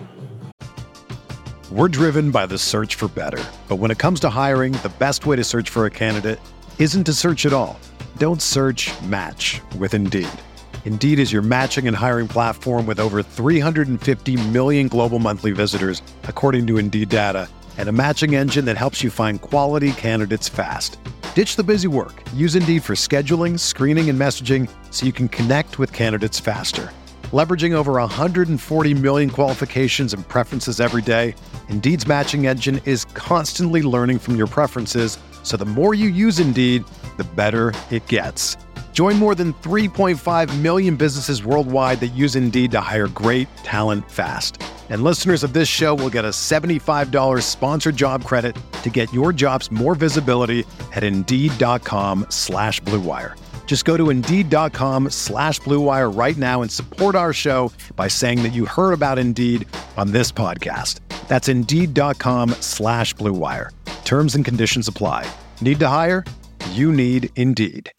We're driven by the search for better. But when it comes to hiring, the best way to search for a candidate isn't to search at all. Don't search, match with Indeed. Indeed is your matching and hiring platform with over three hundred fifty million global monthly visitors, according to Indeed data, and a matching engine that helps you find quality candidates fast. Ditch the busy work. Use Indeed for scheduling, screening, and messaging so you can connect with candidates faster. Leveraging over one hundred forty million qualifications and preferences every day, Indeed's matching engine is constantly learning from your preferences, so the more you use Indeed, the better it gets. Join more than three point five million businesses worldwide that use Indeed to hire great talent fast. And listeners of this show will get a seventy-five dollars sponsored job credit to get your jobs more visibility at Indeed.com slash Blue Wire. Just go to Indeed.com slash Blue Wire right now and support our show by saying that you heard about Indeed on this podcast. That's Indeed.com slash Blue Wire. Terms and conditions apply. Need to hire? You need Indeed.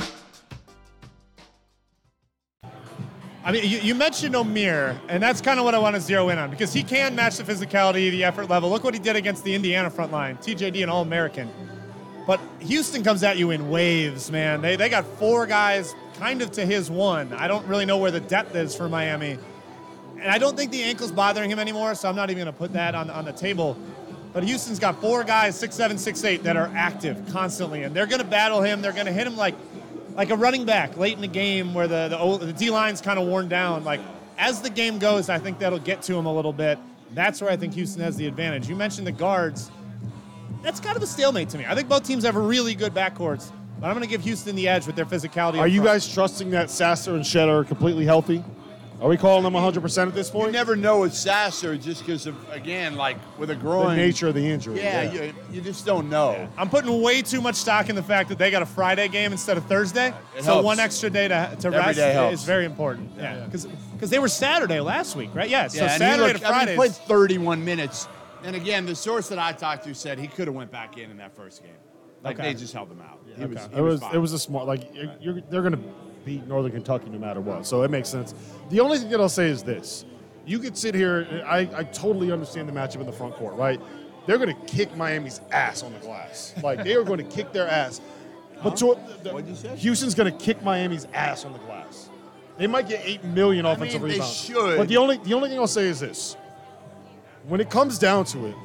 I mean, you, you mentioned Omier, and that's kind of what I want to zero in on because he can match the physicality, the effort level. Look what he did against the Indiana front line, T J D, an All-American. But Houston comes at you in waves, man. They they got four guys kind of to his one. I don't really know where the depth is for Miami. And I don't think the ankle's bothering him anymore, so I'm not even going to put that on, on the table. But Houston's got four guys, six seven, six eight, that are active constantly, and they're going to battle him. They're going to hit him like like a running back late in the game where the, the, the D-line's kind of worn down. Like, as the game goes, I think that'll get to him a little bit. That's where I think Houston has the advantage. You mentioned the guards. That's kind of a stalemate to me. I think both teams have really good backcourts. But I'm going to give Houston the edge with their physicality. Are up you front. guys trusting that Sasser and Shed are completely healthy? Are we calling them one hundred percent at this point? You never know with Sasser just because of, again, like with a The groin. nature of the injury. Yeah, You, you just don't know. Yeah. I'm putting way too much stock in the fact that they got a Friday game instead of Thursday. It so helps. one extra day to, to Every rest day helps. is very important. Yeah, because because they were Saturday last week, right? Yeah, so Yeah, and Saturday he looked, to I mean, Friday. he played thirty-one minutes. And again, the source that I talked to said he could have went back in in that first game. Like Okay. they just held him out. He Okay. was, he it was, fine. it was a smart like you're, you're, they're going to beat Northern Kentucky no matter what, so it makes sense. The only thing that I'll say is this: you could sit here. I, I totally understand the matchup in the front court, right? They're going to kick Miami's ass on the glass. Like they are going to kick their ass. But to, the, What'd you say? Houston's going to kick Miami's ass on the glass. They might get eight million I offensive mean, they rebounds. should. But the only the only thing I'll say is this: when it comes down to it,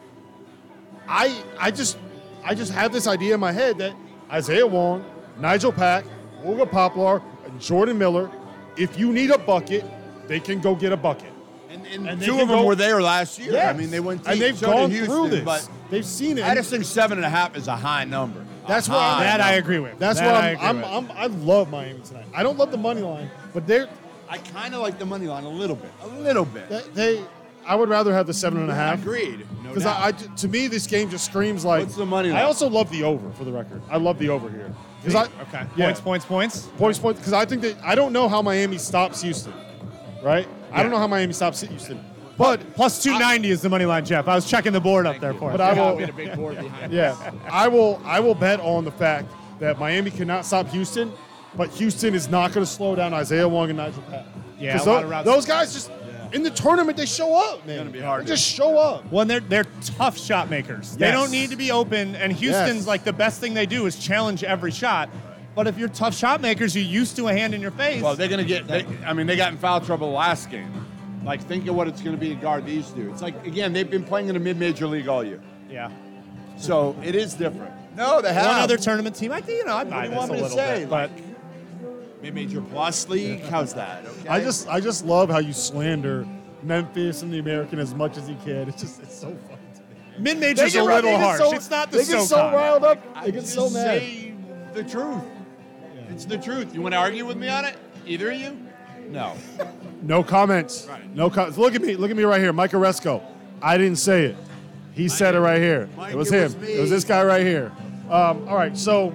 I I just I just have this idea in my head that Isaiah Wong, Nigel Pack, Wooga Poplar, and Jordan Miller, if you need a bucket, they can go get a bucket. And, and, And they two can of them go- were there last year. Yes. I mean, they went and deep. they've So did gone Houston, through this. But They've seen it. I just think seven and a half is a high number. That's A why I'm- high that I number. agree with. That's that why I I'm, agree I'm, with. I'm, I love Miami tonight. I don't love the money line, but they're I kind of like the money line a little bit. A little bit. they. they I would rather have the seven and a half. Agreed. No Because doubt. I, I- to me, this game just screams like. What's the money I line? also love the over, for the record. I love the over here. Because I Okay. yeah. Points, points, points. points, points. Because I think that I don't know how Miami stops Houston, right? I don't know how Miami stops Houston, but Plus two ninety is the money line, Jeff. I was checking the board up there for But us. I Yeah, will. we had a big board behind Yeah, I will. I will bet on the fact that Miami cannot stop Houston, but Houston is not going to slow down Isaiah Wong and Nigel Pack. Yeah, 'Cause a lot tho- of routes. those guys just in the tournament they show up, man. gonna be hard They to- just show up. Well, they're they're tough shot makers. They Yes. don't need to be open, and Houston's Yes. like the best thing they do is challenge every shot. But if you're tough shot makers, you're used to a hand in your face. Well, they're going to get, they, I mean, they got in foul trouble last game. Like, think of what it's going to be to guard these two. It's like, again, they've been playing in a mid-major league all year. yeah. So it is different. No, they have. One other tournament team, I think you know I What buy do you this want a me to little say? bit, but Mid-major plus league? How's that? Okay. I just, I just love how you slander Memphis and the American as much as you can. It's just, it's so fun. to me. mid-major's They a get- little they get harsh. so- it's not the They get so SoCon. riled up. I They get just so mad. say the truth. It's the truth. You want to argue with me on it? Either of you? No. No comments. Right. No comments. Look at me. Look at me right here. Mike Oresco. I didn't say it. He said it right here. Mike, it was it him. was me. It was this guy right here. Um, all right. So,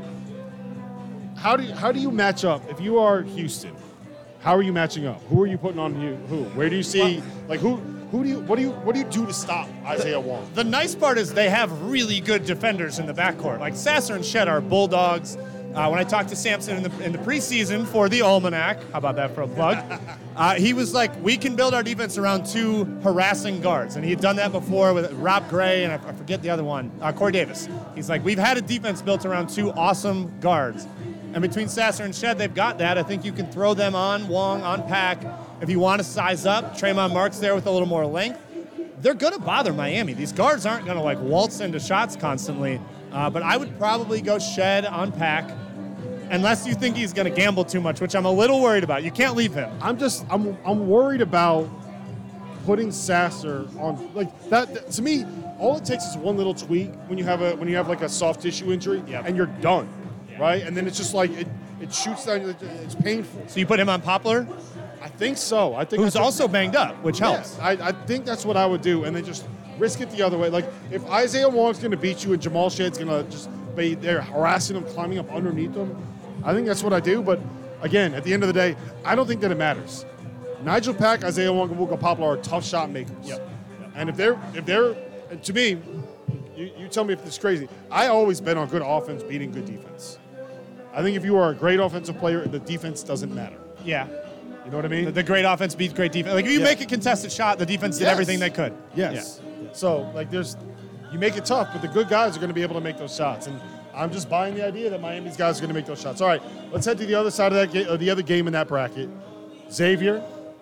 how do you, how do you match up if you are Houston? How are you matching up? Who are you putting on you? Who? Where do you see? Like who? Who do you? What do you? What do you do to stop Isaiah Wong? The nice part is they have really good defenders in the backcourt. Like Sasser and Shed are bulldogs. Uh, when I talked to Sampson in the in the preseason for the Almanac, how about that for a plug? uh, he was like, we can build our defense around two harassing guards, and he had done that before with Rob Gray and I, I forget the other one, uh, Corey Davis. He's like, we've had a defense built around two awesome guards, and between Sasser and Shed, they've got that. I think you can throw them on Wong, on Pack. If you want to size up, Tremont Marks there with a little more length. They're going to bother Miami. These guards aren't going to like waltz into shots constantly, uh, but I would probably go Shed on Pack. Unless you think he's going to gamble too much, which I'm a little worried about. You can't leave him. I'm just I'm I'm worried about putting Sasser on like that, that- to me, all it takes is one little tweak when you have a when you have like a soft tissue injury Yep. and you're done. Right? And then it's just like it it shoots down it- it's painful. So you put him on Poplar, I think so. I think who's that's what- also banged up, which helps. Yeah, I, I think that's what I would do, and then just risk it the other way. Like if Isaiah Wong's going to beat you and Jamal Shed's going to just be there harassing him, climbing up underneath him, I think that's what I do. But again, at the end of the day, I don't think that it matters. Nigel Pack, Isaiah Wong, and Wooga Poplar are tough shot makers. Yep. And if they're if they're and to me, you, you tell me if it's crazy. I always bet on good offense beating good defense. I think if you are a great offensive player, the defense doesn't matter. Yeah. You know what I mean? The, the great offense beats great defense. Like if you Yeah. make a contested shot, the defense did Yes. everything they could. Yes. So like there's, you make it tough, but the good guys are going to be able to make those shots. And I'm just buying the idea that Miami's guys are going to make those shots. All right, let's head to the other side of that game, uh, the other game in that bracket. Xavier,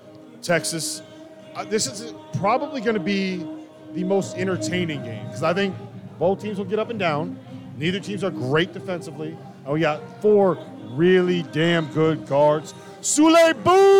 Texas. Uh, this is probably going to be the most entertaining game because I think both teams will get up and down. Neither teams are great defensively. And we got four really damn good guards. Sule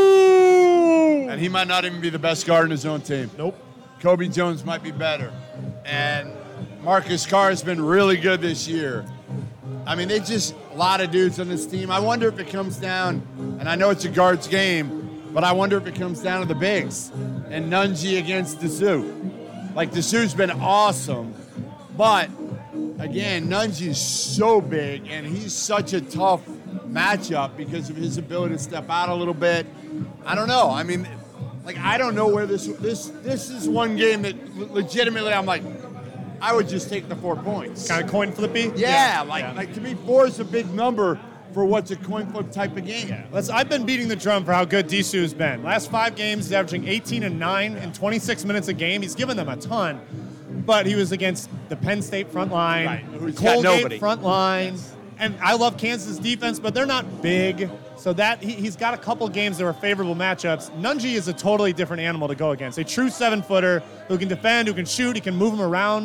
Boom! And he might not even be the best guard in his own team. Nope. Kobe Jones might be better. And Marcus Carr has been really good this year. I mean, they just a lot of dudes on this team. I wonder if it comes down, and I know it's a guards game, but I wonder if it comes down to the bigs and Nunji against Dessou. Like, Dessou's been awesome, but again, Nunji's so big, and he's such a tough matchup because of his ability to step out a little bit. I don't know. I mean, like, I don't know where this this this is one game that legitimately I'm like, I would just take the four points. Kind of coin flippy? Yeah, yeah. like yeah. like to me, four is a big number for what's a coin flip type of game. Yeah. Let's, I've been beating the drum for how good Dessou's been. Last five games, he's averaging eighteen and nine in twenty-six minutes a game. He's given them a ton, but he was against the Penn State front line, right. the Colgate front line, and I love Kansas defense, but they're not big. So that he, he's got a couple games that were favorable matchups. Nunji is a totally different animal to go against. A true seven-footer who can defend, who can shoot, he can move him around.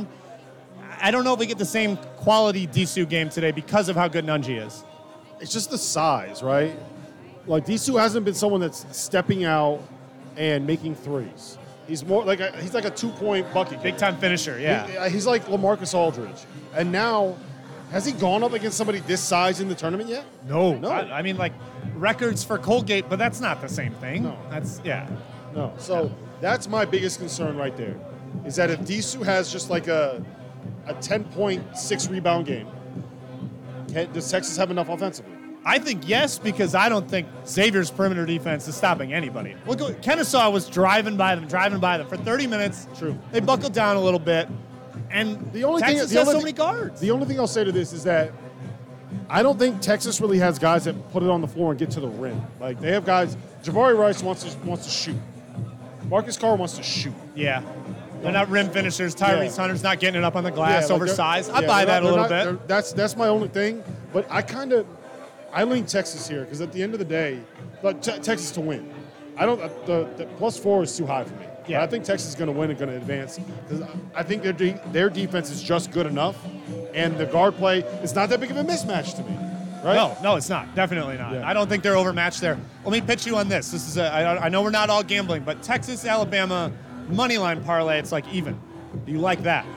I don't know if we get the same quality Dessou game today because of how good Nunji is. It's just the size, right? Like, Dessou hasn't been someone that's stepping out and making threes. He's more like a, he's like a two-point bucket. Big time finisher, yeah. He, he's like LaMarcus Aldridge. And now, has he gone up against somebody this size in the tournament yet? No, no. I, I mean, like records for Colgate, but that's not the same thing. No, that's yeah. No. So that's my biggest concern right there, is that if Dessou has just like a a ten point six rebound game, can, does Texas have enough offensively? I think yes, because I don't think Xavier's perimeter defense is stopping anybody. Look, Kennesaw was driving by them, driving by them for thirty minutes. True. They buckled down a little bit, and the only Texas thing, the has only so thing, many guards. The only thing I'll say to this is that I don't think Texas really has guys that put it on the floor and get to the rim. Like, they have guys. Jabari Rice wants to wants to shoot. Marcus Carr wants to shoot. Yeah. They're not rim finishers. Tyrese Yeah. Hunter's not getting it up on the glass, Yeah, like oversized. I yeah, buy that not, a little not, bit. That's that's my only thing. But I kind of I lean Texas here because at the end of the day, but te- Texas to win. I don't. Uh, the, the plus four is too high for me. Yeah. I think Texas is going to win and going to advance because I think their de- their defense is just good enough, and the guard play is not that big of a mismatch to me. Right? No, no, it's not. Definitely not. Yeah. I don't think they're overmatched there. Let me pitch you on this. This is a, I, I know we're not all gambling, but Texas, Alabama, money line parlay, it's like even. Do you like that?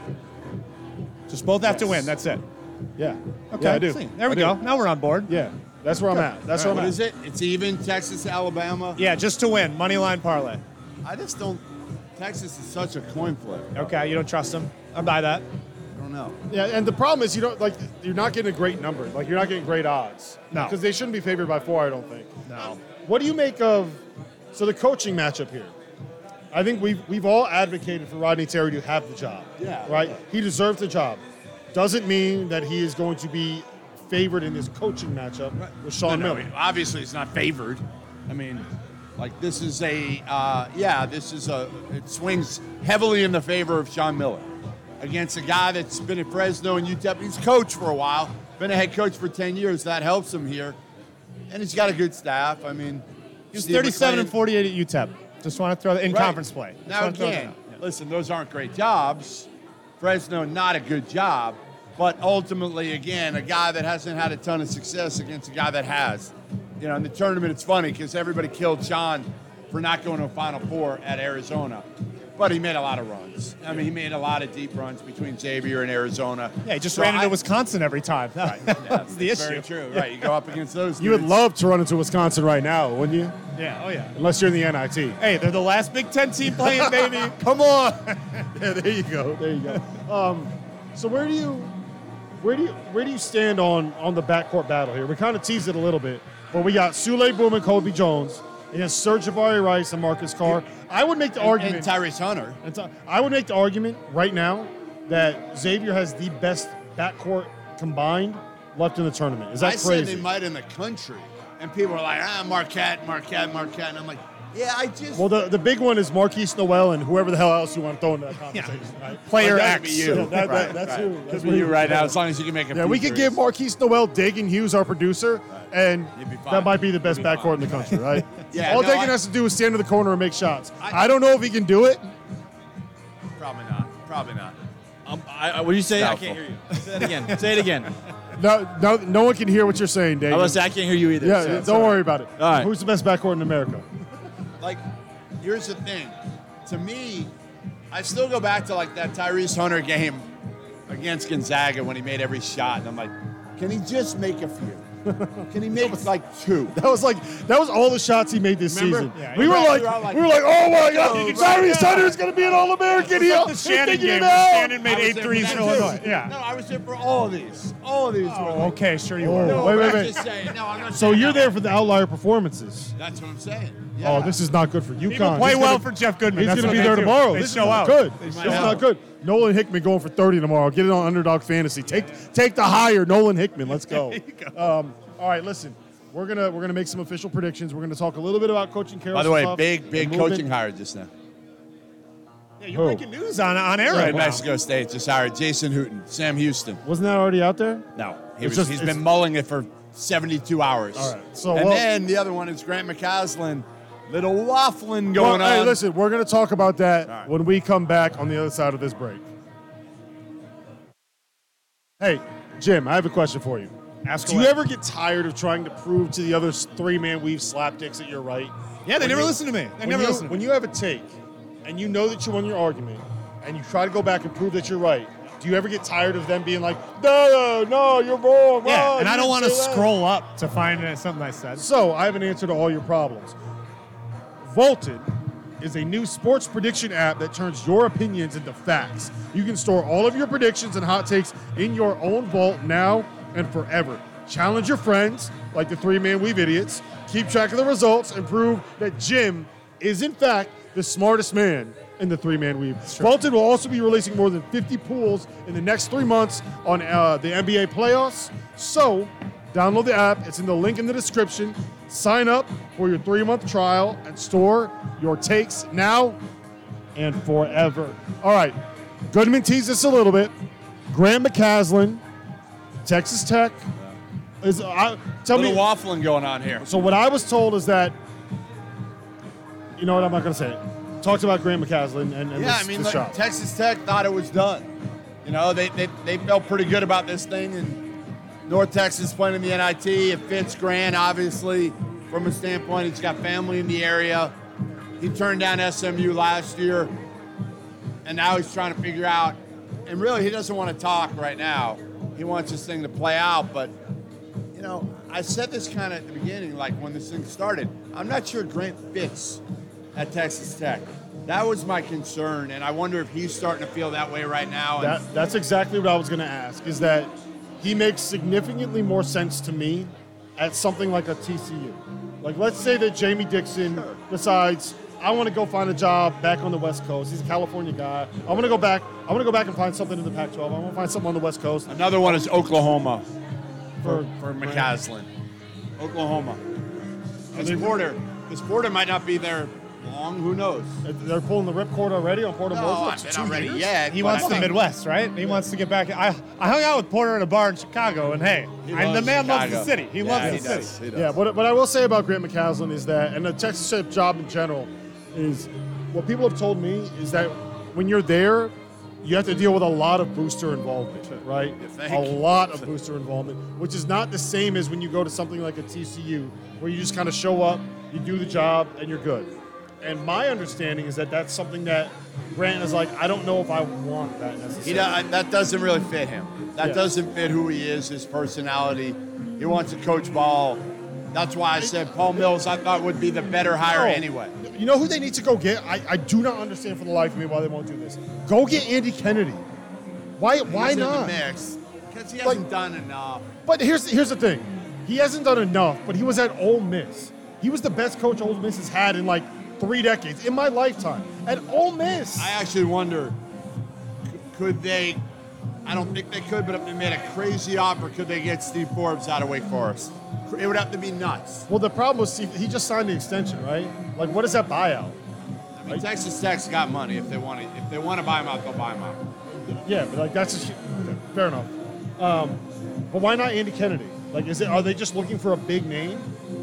Just both have Yes. to win. That's it. Yeah. Okay. Yeah, I do. See, there we I go. do. Now we're on board. Yeah. That's where I'm at. That's where I'm What at. is it? It's even Texas, Alabama. Yeah, just to win. Money line parlay. I just don't. Texas is such a coin flip. Okay, you don't trust them. I buy that. I don't know. Yeah, and the problem is you don't like you're not getting a great number. Like, you're not getting great odds. No. Because they shouldn't be favored by four, I don't think. No. What do you make of so the coaching matchup here? I think we've we've all advocated for Rodney Terry to have the job. Yeah. Right? He deserves the job. Doesn't mean that he is going to be favored in this coaching matchup with Sean No, no, Miller. obviously, he's not favored. I mean, like, this is a, uh, yeah, this is a, it swings heavily in the favor of Sean Miller against a guy that's been at Fresno and U T E P. He's coached for a while, been a head coach for ten years. That helps him here. And he's got a good staff. I mean, He was Steve thirty-seven McClain- and forty-eight at U T E P. Just want to throw that in Right. conference play. Just Now, wanna throw that again, out. Yeah. listen, those aren't great jobs. Fresno, not a good job. But ultimately, again, a guy that hasn't had a ton of success against a guy that has. You know, in the tournament, it's funny because everybody killed Sean for not going to a Final Four at Arizona. But he made a lot of runs. I mean, he made a lot of deep runs between Xavier and Arizona. Yeah, he just So ran into I- Wisconsin every time. Right. That's the issue. Very true. Right. You go up against those You would dudes. love to run into Wisconsin right now, wouldn't you? Yeah, oh yeah. Unless you're in the N I T. Hey, they're the last Big Ten team playing, baby. Come on. Yeah, there you go. There you go. Um, so where do you where do you where do you stand on on the backcourt battle here? We kind of teased it a little bit, but we got Sule Boom and Kobe Jones against Serge Jabari Rice and Marcus Carr. I would make the And- argument. And Tyrese Hunter. and Ty- I would make the argument right now that Xavier has the best backcourt combined left in the tournament. Is that I crazy? said they might in the country. And people are like, ah, Marquette, Marquette, Marquette. And I'm like, yeah, I just. Well, the, the big one is Marquise Noel and whoever the hell else you want to throw in that conversation. Right? Player Like, that X. would be you. Yeah, that- that- Right, that's right. who. That That's would be you who- right now, as long as you can make a Yeah, few we could threes. give Marquise Noel Dagan Hughes our producer, and You'd be fine. that might be the best You'd be backcourt in the country, right? Yeah, All no, Dagan I- has to do is stand in the corner and make shots. I, I- don't know if he can do it. Probably not. Probably not. Um, I, I, what do you say? Doubtful. I can't hear you. Say it again. Say it again. No, no, no one can hear what you're saying, I Dagan. was say I can't hear you either. yeah, so it's don't all right. worry about it. All right. Who's the best backcourt in America? Like, here's the thing. To me, I still go back to like that Tyrese Hunter game against Gonzaga when he made every shot, and I'm like, Can he just make a few? Can he make like two? That was like that was all the shots he made this Remember? season. Yeah, we were right, like, we were like, we were like, oh my God, oh, Tyrese right, Hunter yeah. is going to be an All-American. It's He like the he's Shannon figuring game it where out. Shannon made I was eight there threes for for that, Illinois. too. Yeah. No, I was there for all of these. All of these. were Oh, like, okay, sure you Oh, were. no, wait, but wait, I'm wait. just saying. No, I'm not So saying you're that. there for the outlier performances. That's what I'm saying. Yeah. Oh, this is not good for UConn. People play He's well gonna- for Jeff Goodman. He's That's going to what be there they do. tomorrow. They This is show not out. good. They This is show not out. good. Nolan Hickman going for thirty tomorrow. Get it on Underdog Fantasy. Take take the higher Nolan Hickman. Let's go. Um, all right, listen. We're gonna we're gonna make some official predictions. We're gonna talk a little bit about coaching Carol. By the way, Stuff big, big and movement. coaching hire just now. Yeah, you're breaking news on, on air Right, right now. Mexico State just hired Jason Hooten, Sam Houston. Wasn't that already out there? No, he It's was, just- he's it's- been mulling it for seventy-two hours. All right, so and well- then the other one is Grant McCaslin. Little waffling Well, going hey, on. listen, we're gonna talk about that All right. when we come back on the other side of this break. Hey, Jim, I have a question for you. Ask Do you away. ever get tired of trying to prove to the other three-man weave slapdicks that you're right? Yeah, they When never you- listen to me. They when never you, listen to When me. you have a take and you know that you won your argument and you try to go back and prove that you're right, do you ever get tired of them being like, no, no, you're wrong, Yeah, wrong, and I you don't want to didn't say that." scroll up to find uh, something I said. So I have an answer to all your problems. Vaulted is a new sports prediction app that turns your opinions into facts. You can store all of your predictions and hot takes in your own vault now and forever. Challenge your friends, like the three-man weave idiots, keep track of the results, and prove that Jim is, in fact, the smartest man in the three-man weave. Vaulted will also be releasing more than fifty pools in the next three months on uh, the N B A playoffs. So download the app. It's in the link in the description. Sign up for your three-month trial and store your takes now and forever. All right. Goodman teased us a little bit. Grant McCaslin, Texas Tech. Is I, tell little me. waffling going on here. So what I was told is that, you know what, I'm not going to say it. Talked about Grant McCaslin and, and Yeah, this, I mean, this look, job. Texas Tech thought it was done. You know, they, they they felt pretty good about this thing, and North Texas playing in the N I T. It fits Grant, obviously, from a standpoint. He's got family in the area. He turned down S M U last year, and now he's trying to figure out. And really, he doesn't want to talk right now. He wants this thing to play out, but you know, I said this kind of at the beginning, like when this thing started. I'm not sure Grant fits at Texas Tech. That was my concern, and I wonder if he's starting to feel that way right now. And That, that's exactly what I was going to ask, is that he makes significantly more sense to me at something like a T C U. Like, let's say that Jamie Dixon decides, I want to go find a job back on the West Coast. He's a California guy. I want to go back. I want to go back and find something in the Pac twelve. I want to find something on the West Coast. Another one is Oklahoma for, For- for McCaslin. Oklahoma. Because Porter, because Porter might not be there long. Who knows? They're pulling the ripcord already on Porter No, Moser. I It's mean, two not ready years? yet. He but wants I the think- Midwest, right? He wants to get back. I, I hung out with Porter at a bar in Chicago, and hey, He I, the loves man loves the Chicago. city. He Yeah, loves he the does. city. He does. Yeah, what, what I will say about Grant McCaslin is that, and the Texas Tech job in general, is what people have told me is that when you're there, you have to deal with a lot of booster involvement, right? think? A lot of booster involvement, which is not the same as when you go to something like a T C U, where you just kind of show up, you do the job, and you're good. And my understanding is that that's something that Grant is like, I don't know if I want that necessarily. He do, that doesn't really fit him. That Yeah. doesn't fit who he is, his personality. He wants to coach ball. That's why I said Paul Mills I thought would be the better hire No. anyway. You know who they need to go get? I, I do not understand for the life of me why they won't do this. Go get Andy Kennedy. Why why He's in not? the mix because he Like- hasn't done enough. But here's here's the thing. He hasn't done enough, but he was at Ole Miss. He was the best coach Ole Miss has had in like three decades, in my lifetime. At Ole Miss. I actually wonder, c- could they? I don't think they could, but if they made a crazy offer, could they get Steve Forbes out of Wake Forest? It would have to be nuts. Well, the problem was he, he just signed the extension, right? Like, what is that buyout? I mean, Texas Tech's got money. If they want to, if they want to buy him out, they'll buy him out. Yeah, but like that's just, okay, fair enough. Um, but why not Andy Kennedy? Like, is it are they just looking for a big name?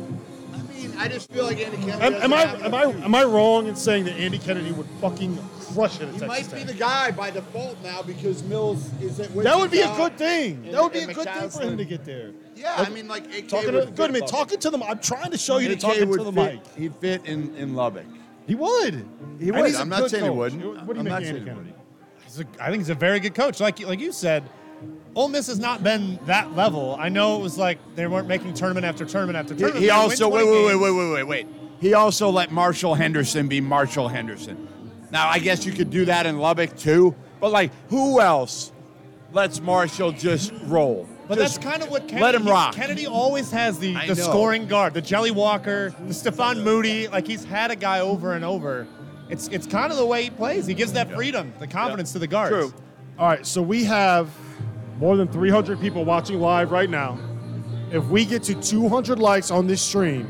I mean, I just feel like Andy Kennedy. Am, doesn't am I have am it. I am I wrong in saying that Andy Kennedy would fucking crush it at He Texas might Tech? be the guy by default now because Mills is at. That would be a Wichita good thing. and- that would be a and good thing for him McCaslin. to get there. Yeah, Like, I mean, like A K Talking would to fit Goodman, Lubbock. talking to them. I'm trying to show you A to K talking would to the fit, mic. He'd fit in, in Lubbock. He would. He And would. he's a I'm not good saying he coach. wouldn't. What do you I'm make not of saying Andy he Kennedy? He's a, I think he's a very good coach. Like like you said, Ole Miss has not been that level. I know it was like they weren't making tournament after tournament after He, tournament. he They also win wait, twenty wait, wait, games. wait, wait, wait, wait. He also let Marshall Henderson be Marshall Henderson. Now I guess you could do that in Lubbock too, but like who else lets Marshall just roll? But Just that's kind of what Kennedy, let him rock. Kennedy always has the, I the know. scoring guard, the Jelly Walker, the Stephon Moody. Like he's had a guy over and over. It's it's kind of the way he plays. He gives that freedom, the confidence to the guards. True. All right, so we have more than three hundred people watching live right now. If we get to two hundred likes on this stream,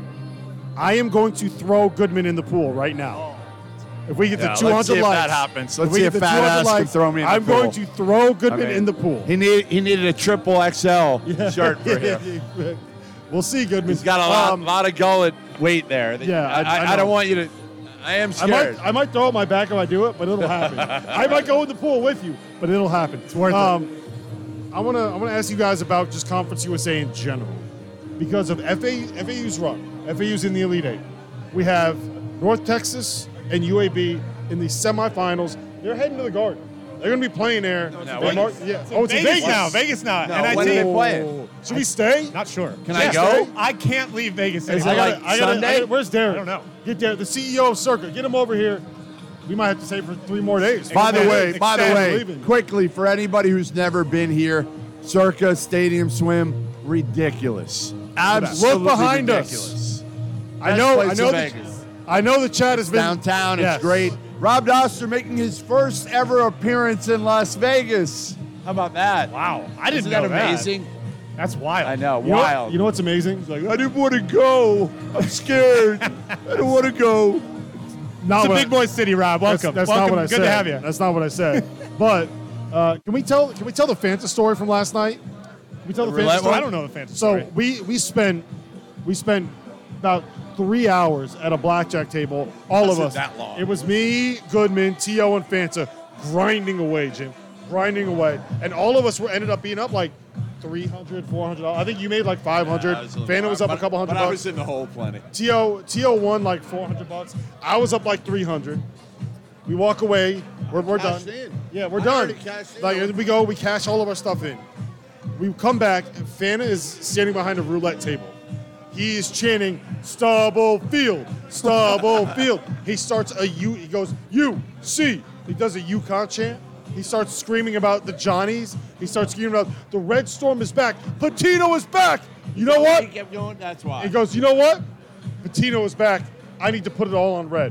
I am going to throw Goodman in the pool right now. If we get Yeah, to two hundred let's see if likes, that happens. if Let's we see get if to fat two hundred ass can likes, throw me in the I'm pool. going to throw Goodman I mean, in the pool. He needed he needed a triple X L shirt for him. We'll see, Goodman. He's got a lot, Um, lot of gullet weight there. Yeah, I- I, I I, I don't know. want you to. I am I scared. might, I might throw out my back if I do it, but it'll happen. I might go in the pool with you, but it'll happen. It's worth um, it. I want to I want to ask you guys about just Conference U S A in general, because of F A, F A U's run. F A U's in the Elite Eight. We have North Texas and U A B in the semifinals. They're heading to the Garden. They're going to be playing there. No, They when- mar- yeah. It's Oh, it's in Vegas, Vegas now. Vegas now. No, N I T. when are they playing? Should we stay? Not sure. Can Yeah, I go? stay. I can't leave Vegas I anymore. gotta, like I gotta, Sunday? I gotta- where's Derek? I don't know. Get there. The C E O of Circa. Get him over here. We might have to stay for three more days. By the Extend- way, by the extend way, leaving. quickly for anybody who's never been here, Circa Stadium Swim, ridiculous. Absolutely Look behind us. ridiculous. I know. I Place know. in The, Vegas. I know the chat has been Downtown, Yes. it's great. Rob Doster making his first ever appearance in Las Vegas. How about that? Wow. I didn't Isn't know that that. amazing? That's wild. I know, You know, wild. you know what's amazing? Like, I didn't want to go. I'm scared. I don't want to go. Not It's a what I- big boy city, Rob. That's, Welcome. that's Welcome. not what I Good said. to have you. That's not what I said. But uh, can we tell? Can we tell the Fanta story from last night? Can we tell the, The Fanta roulette story? I don't know the Fanta So story. we we spent we spent about three hours at a blackjack table. All of Wasn't us. that long. It was me, Goodman, T O, and Fanta grinding away, Jim, grinding away, and all of us were ended up being up like three hundred, four hundred dollars. I think you made like five hundred. Fanta was up a couple hundred But I bucks. was in the hole plenty. T O T O won like four hundred bucks. I was up like three hundred. We walk away. We're, we're done. Cashed in. Yeah, we're I done. already cashed in. Like we go, we cash all of our stuff in. We come back, and Fanta is standing behind a roulette table. He is chanting Stubble Field, Stubble Field. He starts a U. He goes U C. He does a Yukon chant. He starts screaming about the Johnnies. He starts screaming about the Red Storm is back. Patino is back. You know what? He kept going. That's why. He goes, you know what? Patino is back. I need to put it all on red.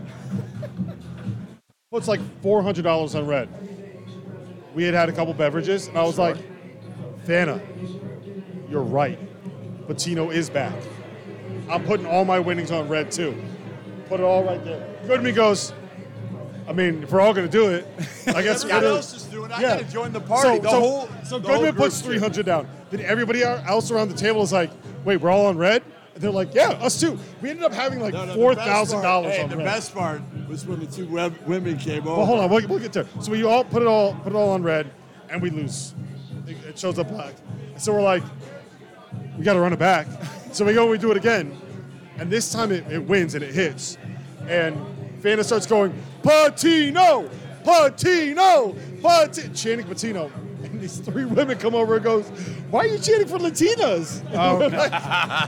Puts like four hundred dollars on red. We had had a couple beverages, and I was like, Fanta, you're right. Patino is back. I'm putting all my winnings on red, too. Put it all right there. Goodman goes, I mean, if we're all going to do it, I guess Everyone we're else is doing it. I gotta join the party. So, The so, whole- so the whole Goodman puts group's three hundred down. Then everybody else around the table is like, wait, we're all on red? And they're like, yeah, us too. We ended up having like No, no, the four best thousand dollars part- on Hey, the red. best part was when the two web- women came over. Well, hold on, we'll, we'll get there. So we all put it all put it all on red, and we lose. It, it shows up black. And so we're like, we got to run it back. So we go and we do it again, and this time it, it wins and it hits, and Fanta starts going Patino, Patino, Patino, chanting Patino. And these three women come over and goes, why are you chanting for Latinas? Oh, And we're like,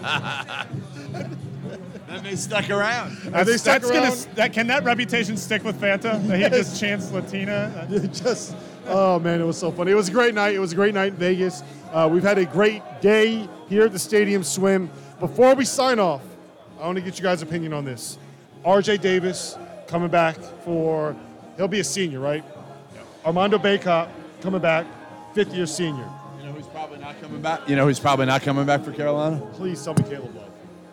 And they stuck around. and they stuck That's around. gonna, that, can that reputation stick with Fanta? That he Yes. just chants Latina? It just, oh man, it was so funny. It was a great night. It was a great night in Vegas. Uh, we've had a great day here at the Stadium Swim. Before we sign off, I want to get you guys' opinion on this. R J Davis coming back for, he'll be a senior, right? Armando Baycott coming back, fifth year senior. You know who's probably not coming back? You know who's probably not coming back for Carolina? Please tell me Caleb Love.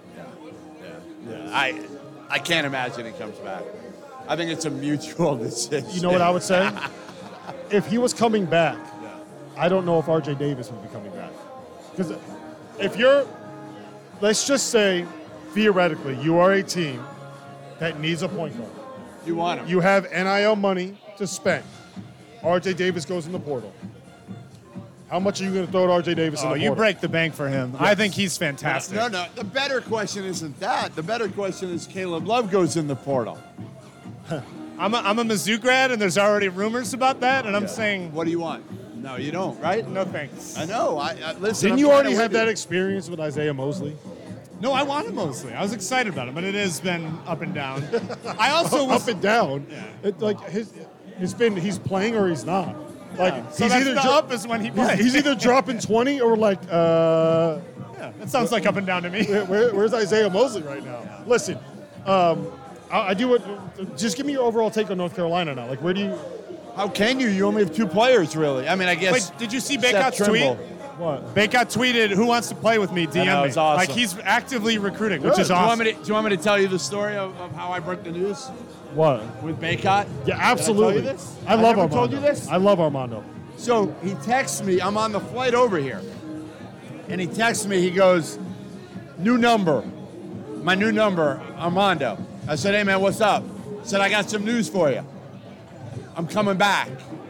I I can't imagine he comes back. I think it's a mutual decision. You know what I would say? If he was coming back, I don't know if R J Davis would be coming back. Because if you're, let's just say, theoretically, you are a team that needs a point guard. You want him. You have N I L money to spend. R J Davis goes in the portal. How much are you going to throw at R J Davis in Oh, the you portal? break the bank for him. I think he's fantastic. No, no. The better question isn't that. The better question is Caleb Love goes in the portal. I'm a, I'm a Mizzou grad, and there's already rumors about that, and I'm saying, What do you want? No, you don't, right? No thanks. I know. I, I listen. Didn't I'm you kinda already with have you. that experience with Isaiah Mosley? No, I wanted Mosley. I was excited about it, but it has been up and down. I also was up and down. Yeah. It, like his, it's been he's playing or he's not. Like So he's that's either the dro- up is when he he's, plays. he's either dropping twenty or like uh, Yeah, that sounds like up and down to me. where, where- where's Isaiah Mosley right now? Listen, um, I, I do what. Just give me your overall take on North Carolina now. Like where do you? How can you? You only have two players, really. I mean, I guess. Wait, did you see Seth Baycott's tweet? Trimble. What? Baycott tweeted, "Who wants to play with me?" D M I know, me. it's awesome. Like he's actively recruiting, which Good. is Do you, want awesome. me to, do you want me to tell you the story of, of how I broke the news What? with Baycott? Yeah, absolutely. Did I tell you this? I love never Armando. told you this? I love Armando. So he texts me. I'm on the flight over here, and he texts me. He goes, "New number, my new number, Armando." I said, "Hey man, what's up?" He said, "I got some news for you. I'm coming back."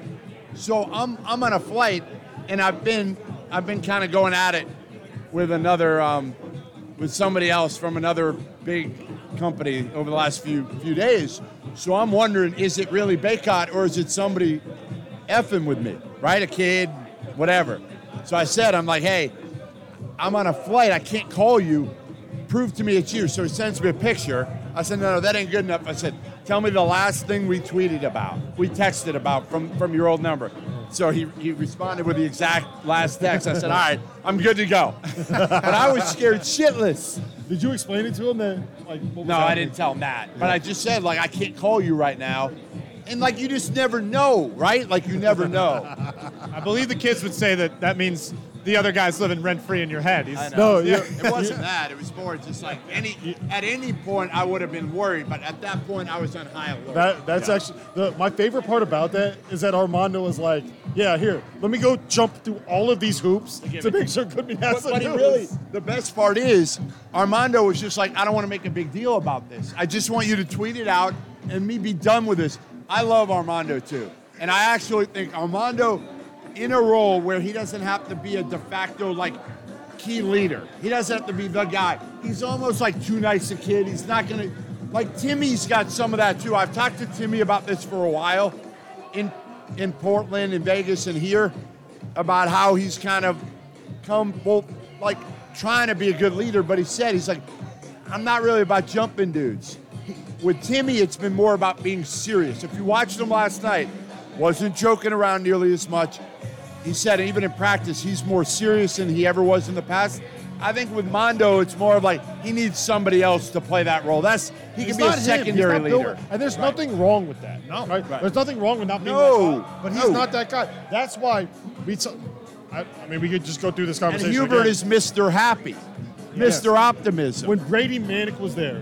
So I'm I'm on a flight, and I've been I've been kind of going at it with another um, with somebody else from another big company over the last few few days. So I'm wondering, is it really Baycott or is it somebody effing with me, right? A kid, whatever. So I said, I'm like, hey, I'm on a flight. I can't call you. Prove to me it's you. So he sends me a picture. I said, no, no, that ain't good enough. I said, tell me the last thing we tweeted about, we texted about from, from your old number. So he, he responded with the exact last text. I said, all right, I'm good to go. But I was scared shitless. Did you explain it to him then? Like, what was No, I happening? didn't tell him that. But I just said, like, I can't call you right now. And, like, you just never know, right? Like, you never know. I believe the kids would say that that means the other guy's living rent free in your head. He's, I know. No, Yeah, yeah. it wasn't that. It was more just like any. At any point, I would have been worried, but at that point, I was on high alert. That that's Yeah. actually the, my favorite part about that is that Armando was like, "Yeah, here, let me go jump through all of these hoops to make sure Goodman has But, some but he news." really, the best part is, Armando was just like, I don't want to make a big deal about this. I just want you to tweet it out and me be done with this. I love Armando too, and I actually think Armando, in a role where he doesn't have to be a de facto like key leader. He doesn't have to be the guy. He's almost like too nice a kid. He's not gonna like Timmy's got some of that too. I've talked to Timmy about this for a while in in Portland, in Vegas, and here about how he's kind of come both like trying to be a good leader, but he said he's like, I'm not really about jumping dudes. He, with Timmy, it's been more about being serious. If you watched him last night, wasn't joking around nearly as much. He said even in practice, he's more serious than he ever was in the past. I think with Mondo, it's more of like he needs somebody else to play that role. That's he He's can be a not him. He's secondary not Bill- leader. and there's Right. nothing wrong with that. No, right? Right. There's nothing wrong with not being No. that guy. But he's No. not that guy. That's why we. T- I, I mean, we could just go through this And conversation. Hubert again. is Mister Happy, Mister Optimism. When Brady Manick was there,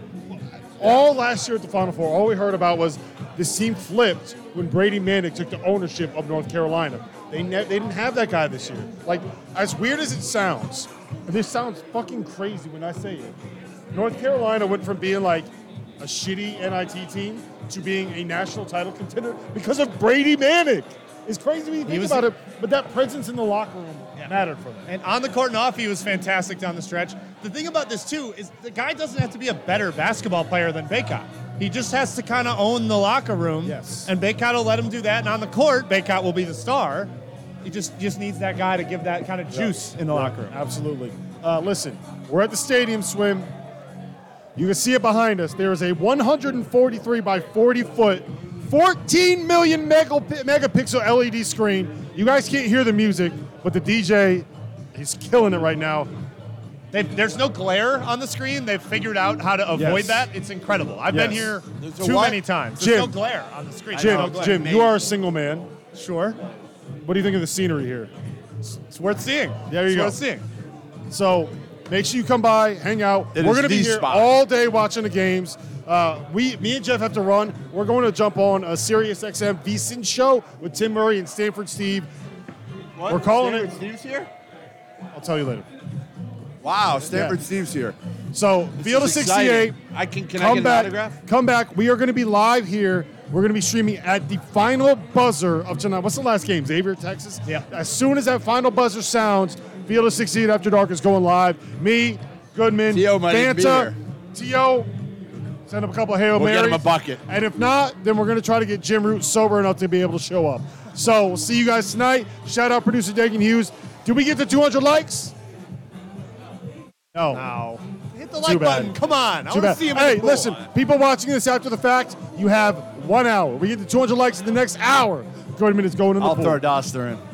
all last year at the Final Four, all we heard about was this team flipped when Brady Manick took the ownership of North Carolina. They ne- they didn't have that guy this year. Like, as weird as it sounds, and this sounds fucking crazy when I say it, North Carolina went from being like a shitty N I T team to being a national title contender because of Brady Manick. It's crazy when you think was- about it, but that presence in the locker room mattered for them. And on the court and off, he was fantastic down the stretch. The thing about this, too, is the guy doesn't have to be a better basketball player than Baycott. He just has to kind of own the locker room. Yes. And Baycott will let him do that. And on the court, Baycott will be the star. He just, just needs that guy to give that kind of juice in the locker room. Absolutely. Uh, listen, we're at the stadium swim. You can see it behind us. There is a one hundred forty-three by forty foot, fourteen million mega, megapixel L E D screen. You guys can't hear the music, but the D J, he's killing it right now. They've, there's no glare on the screen. They've figured out how to avoid Yes. that. It's incredible. I've been Yes. here There's a too what? many times. There's Jim. no glare on the screen. Jim, No glare. Jim, you are a single man. Sure. What do you think of the scenery here? It's worth seeing. There you it's go. worth seeing. So make sure you come by, hang out. It We're is going to be the here spot. all day watching the games. Uh, we, me and Jeff have to run. We're going to jump on a Sirius X M VSiN show with Tim Murray and Stanford Steve. What? We're calling Stanford it- Steve's here? I'll tell you later. Wow, Stanford Yeah. Steve's here. So Field of is sixty-eight. exciting. I can can I Come get back. an autograph? Come back. We are going to be live here. We're going to be streaming at the final buzzer of tonight. What's the last game? Xavier, Texas? Yeah. As soon as that final buzzer sounds, Field of sixty-eight After Dark is going live. Me, Goodman, T O might even be Fanta, here. T O, Send him a couple of Hail We'll Marys. get him a bucket. And if not, then we're going to try to get Jim Root sober enough to be able to show up. So we'll see you guys tonight. Shout out producer Dagan Hughes. Did we get to two hundred likes? No. No. Hit the Too like bad. button. Come on. I Too want to bad. see him. Hey, in the pool. listen, people watching this after the fact, you have one hour. We get to two hundred likes in the next hour. Go ahead, minutes going in the I'll pool. throw Doster in.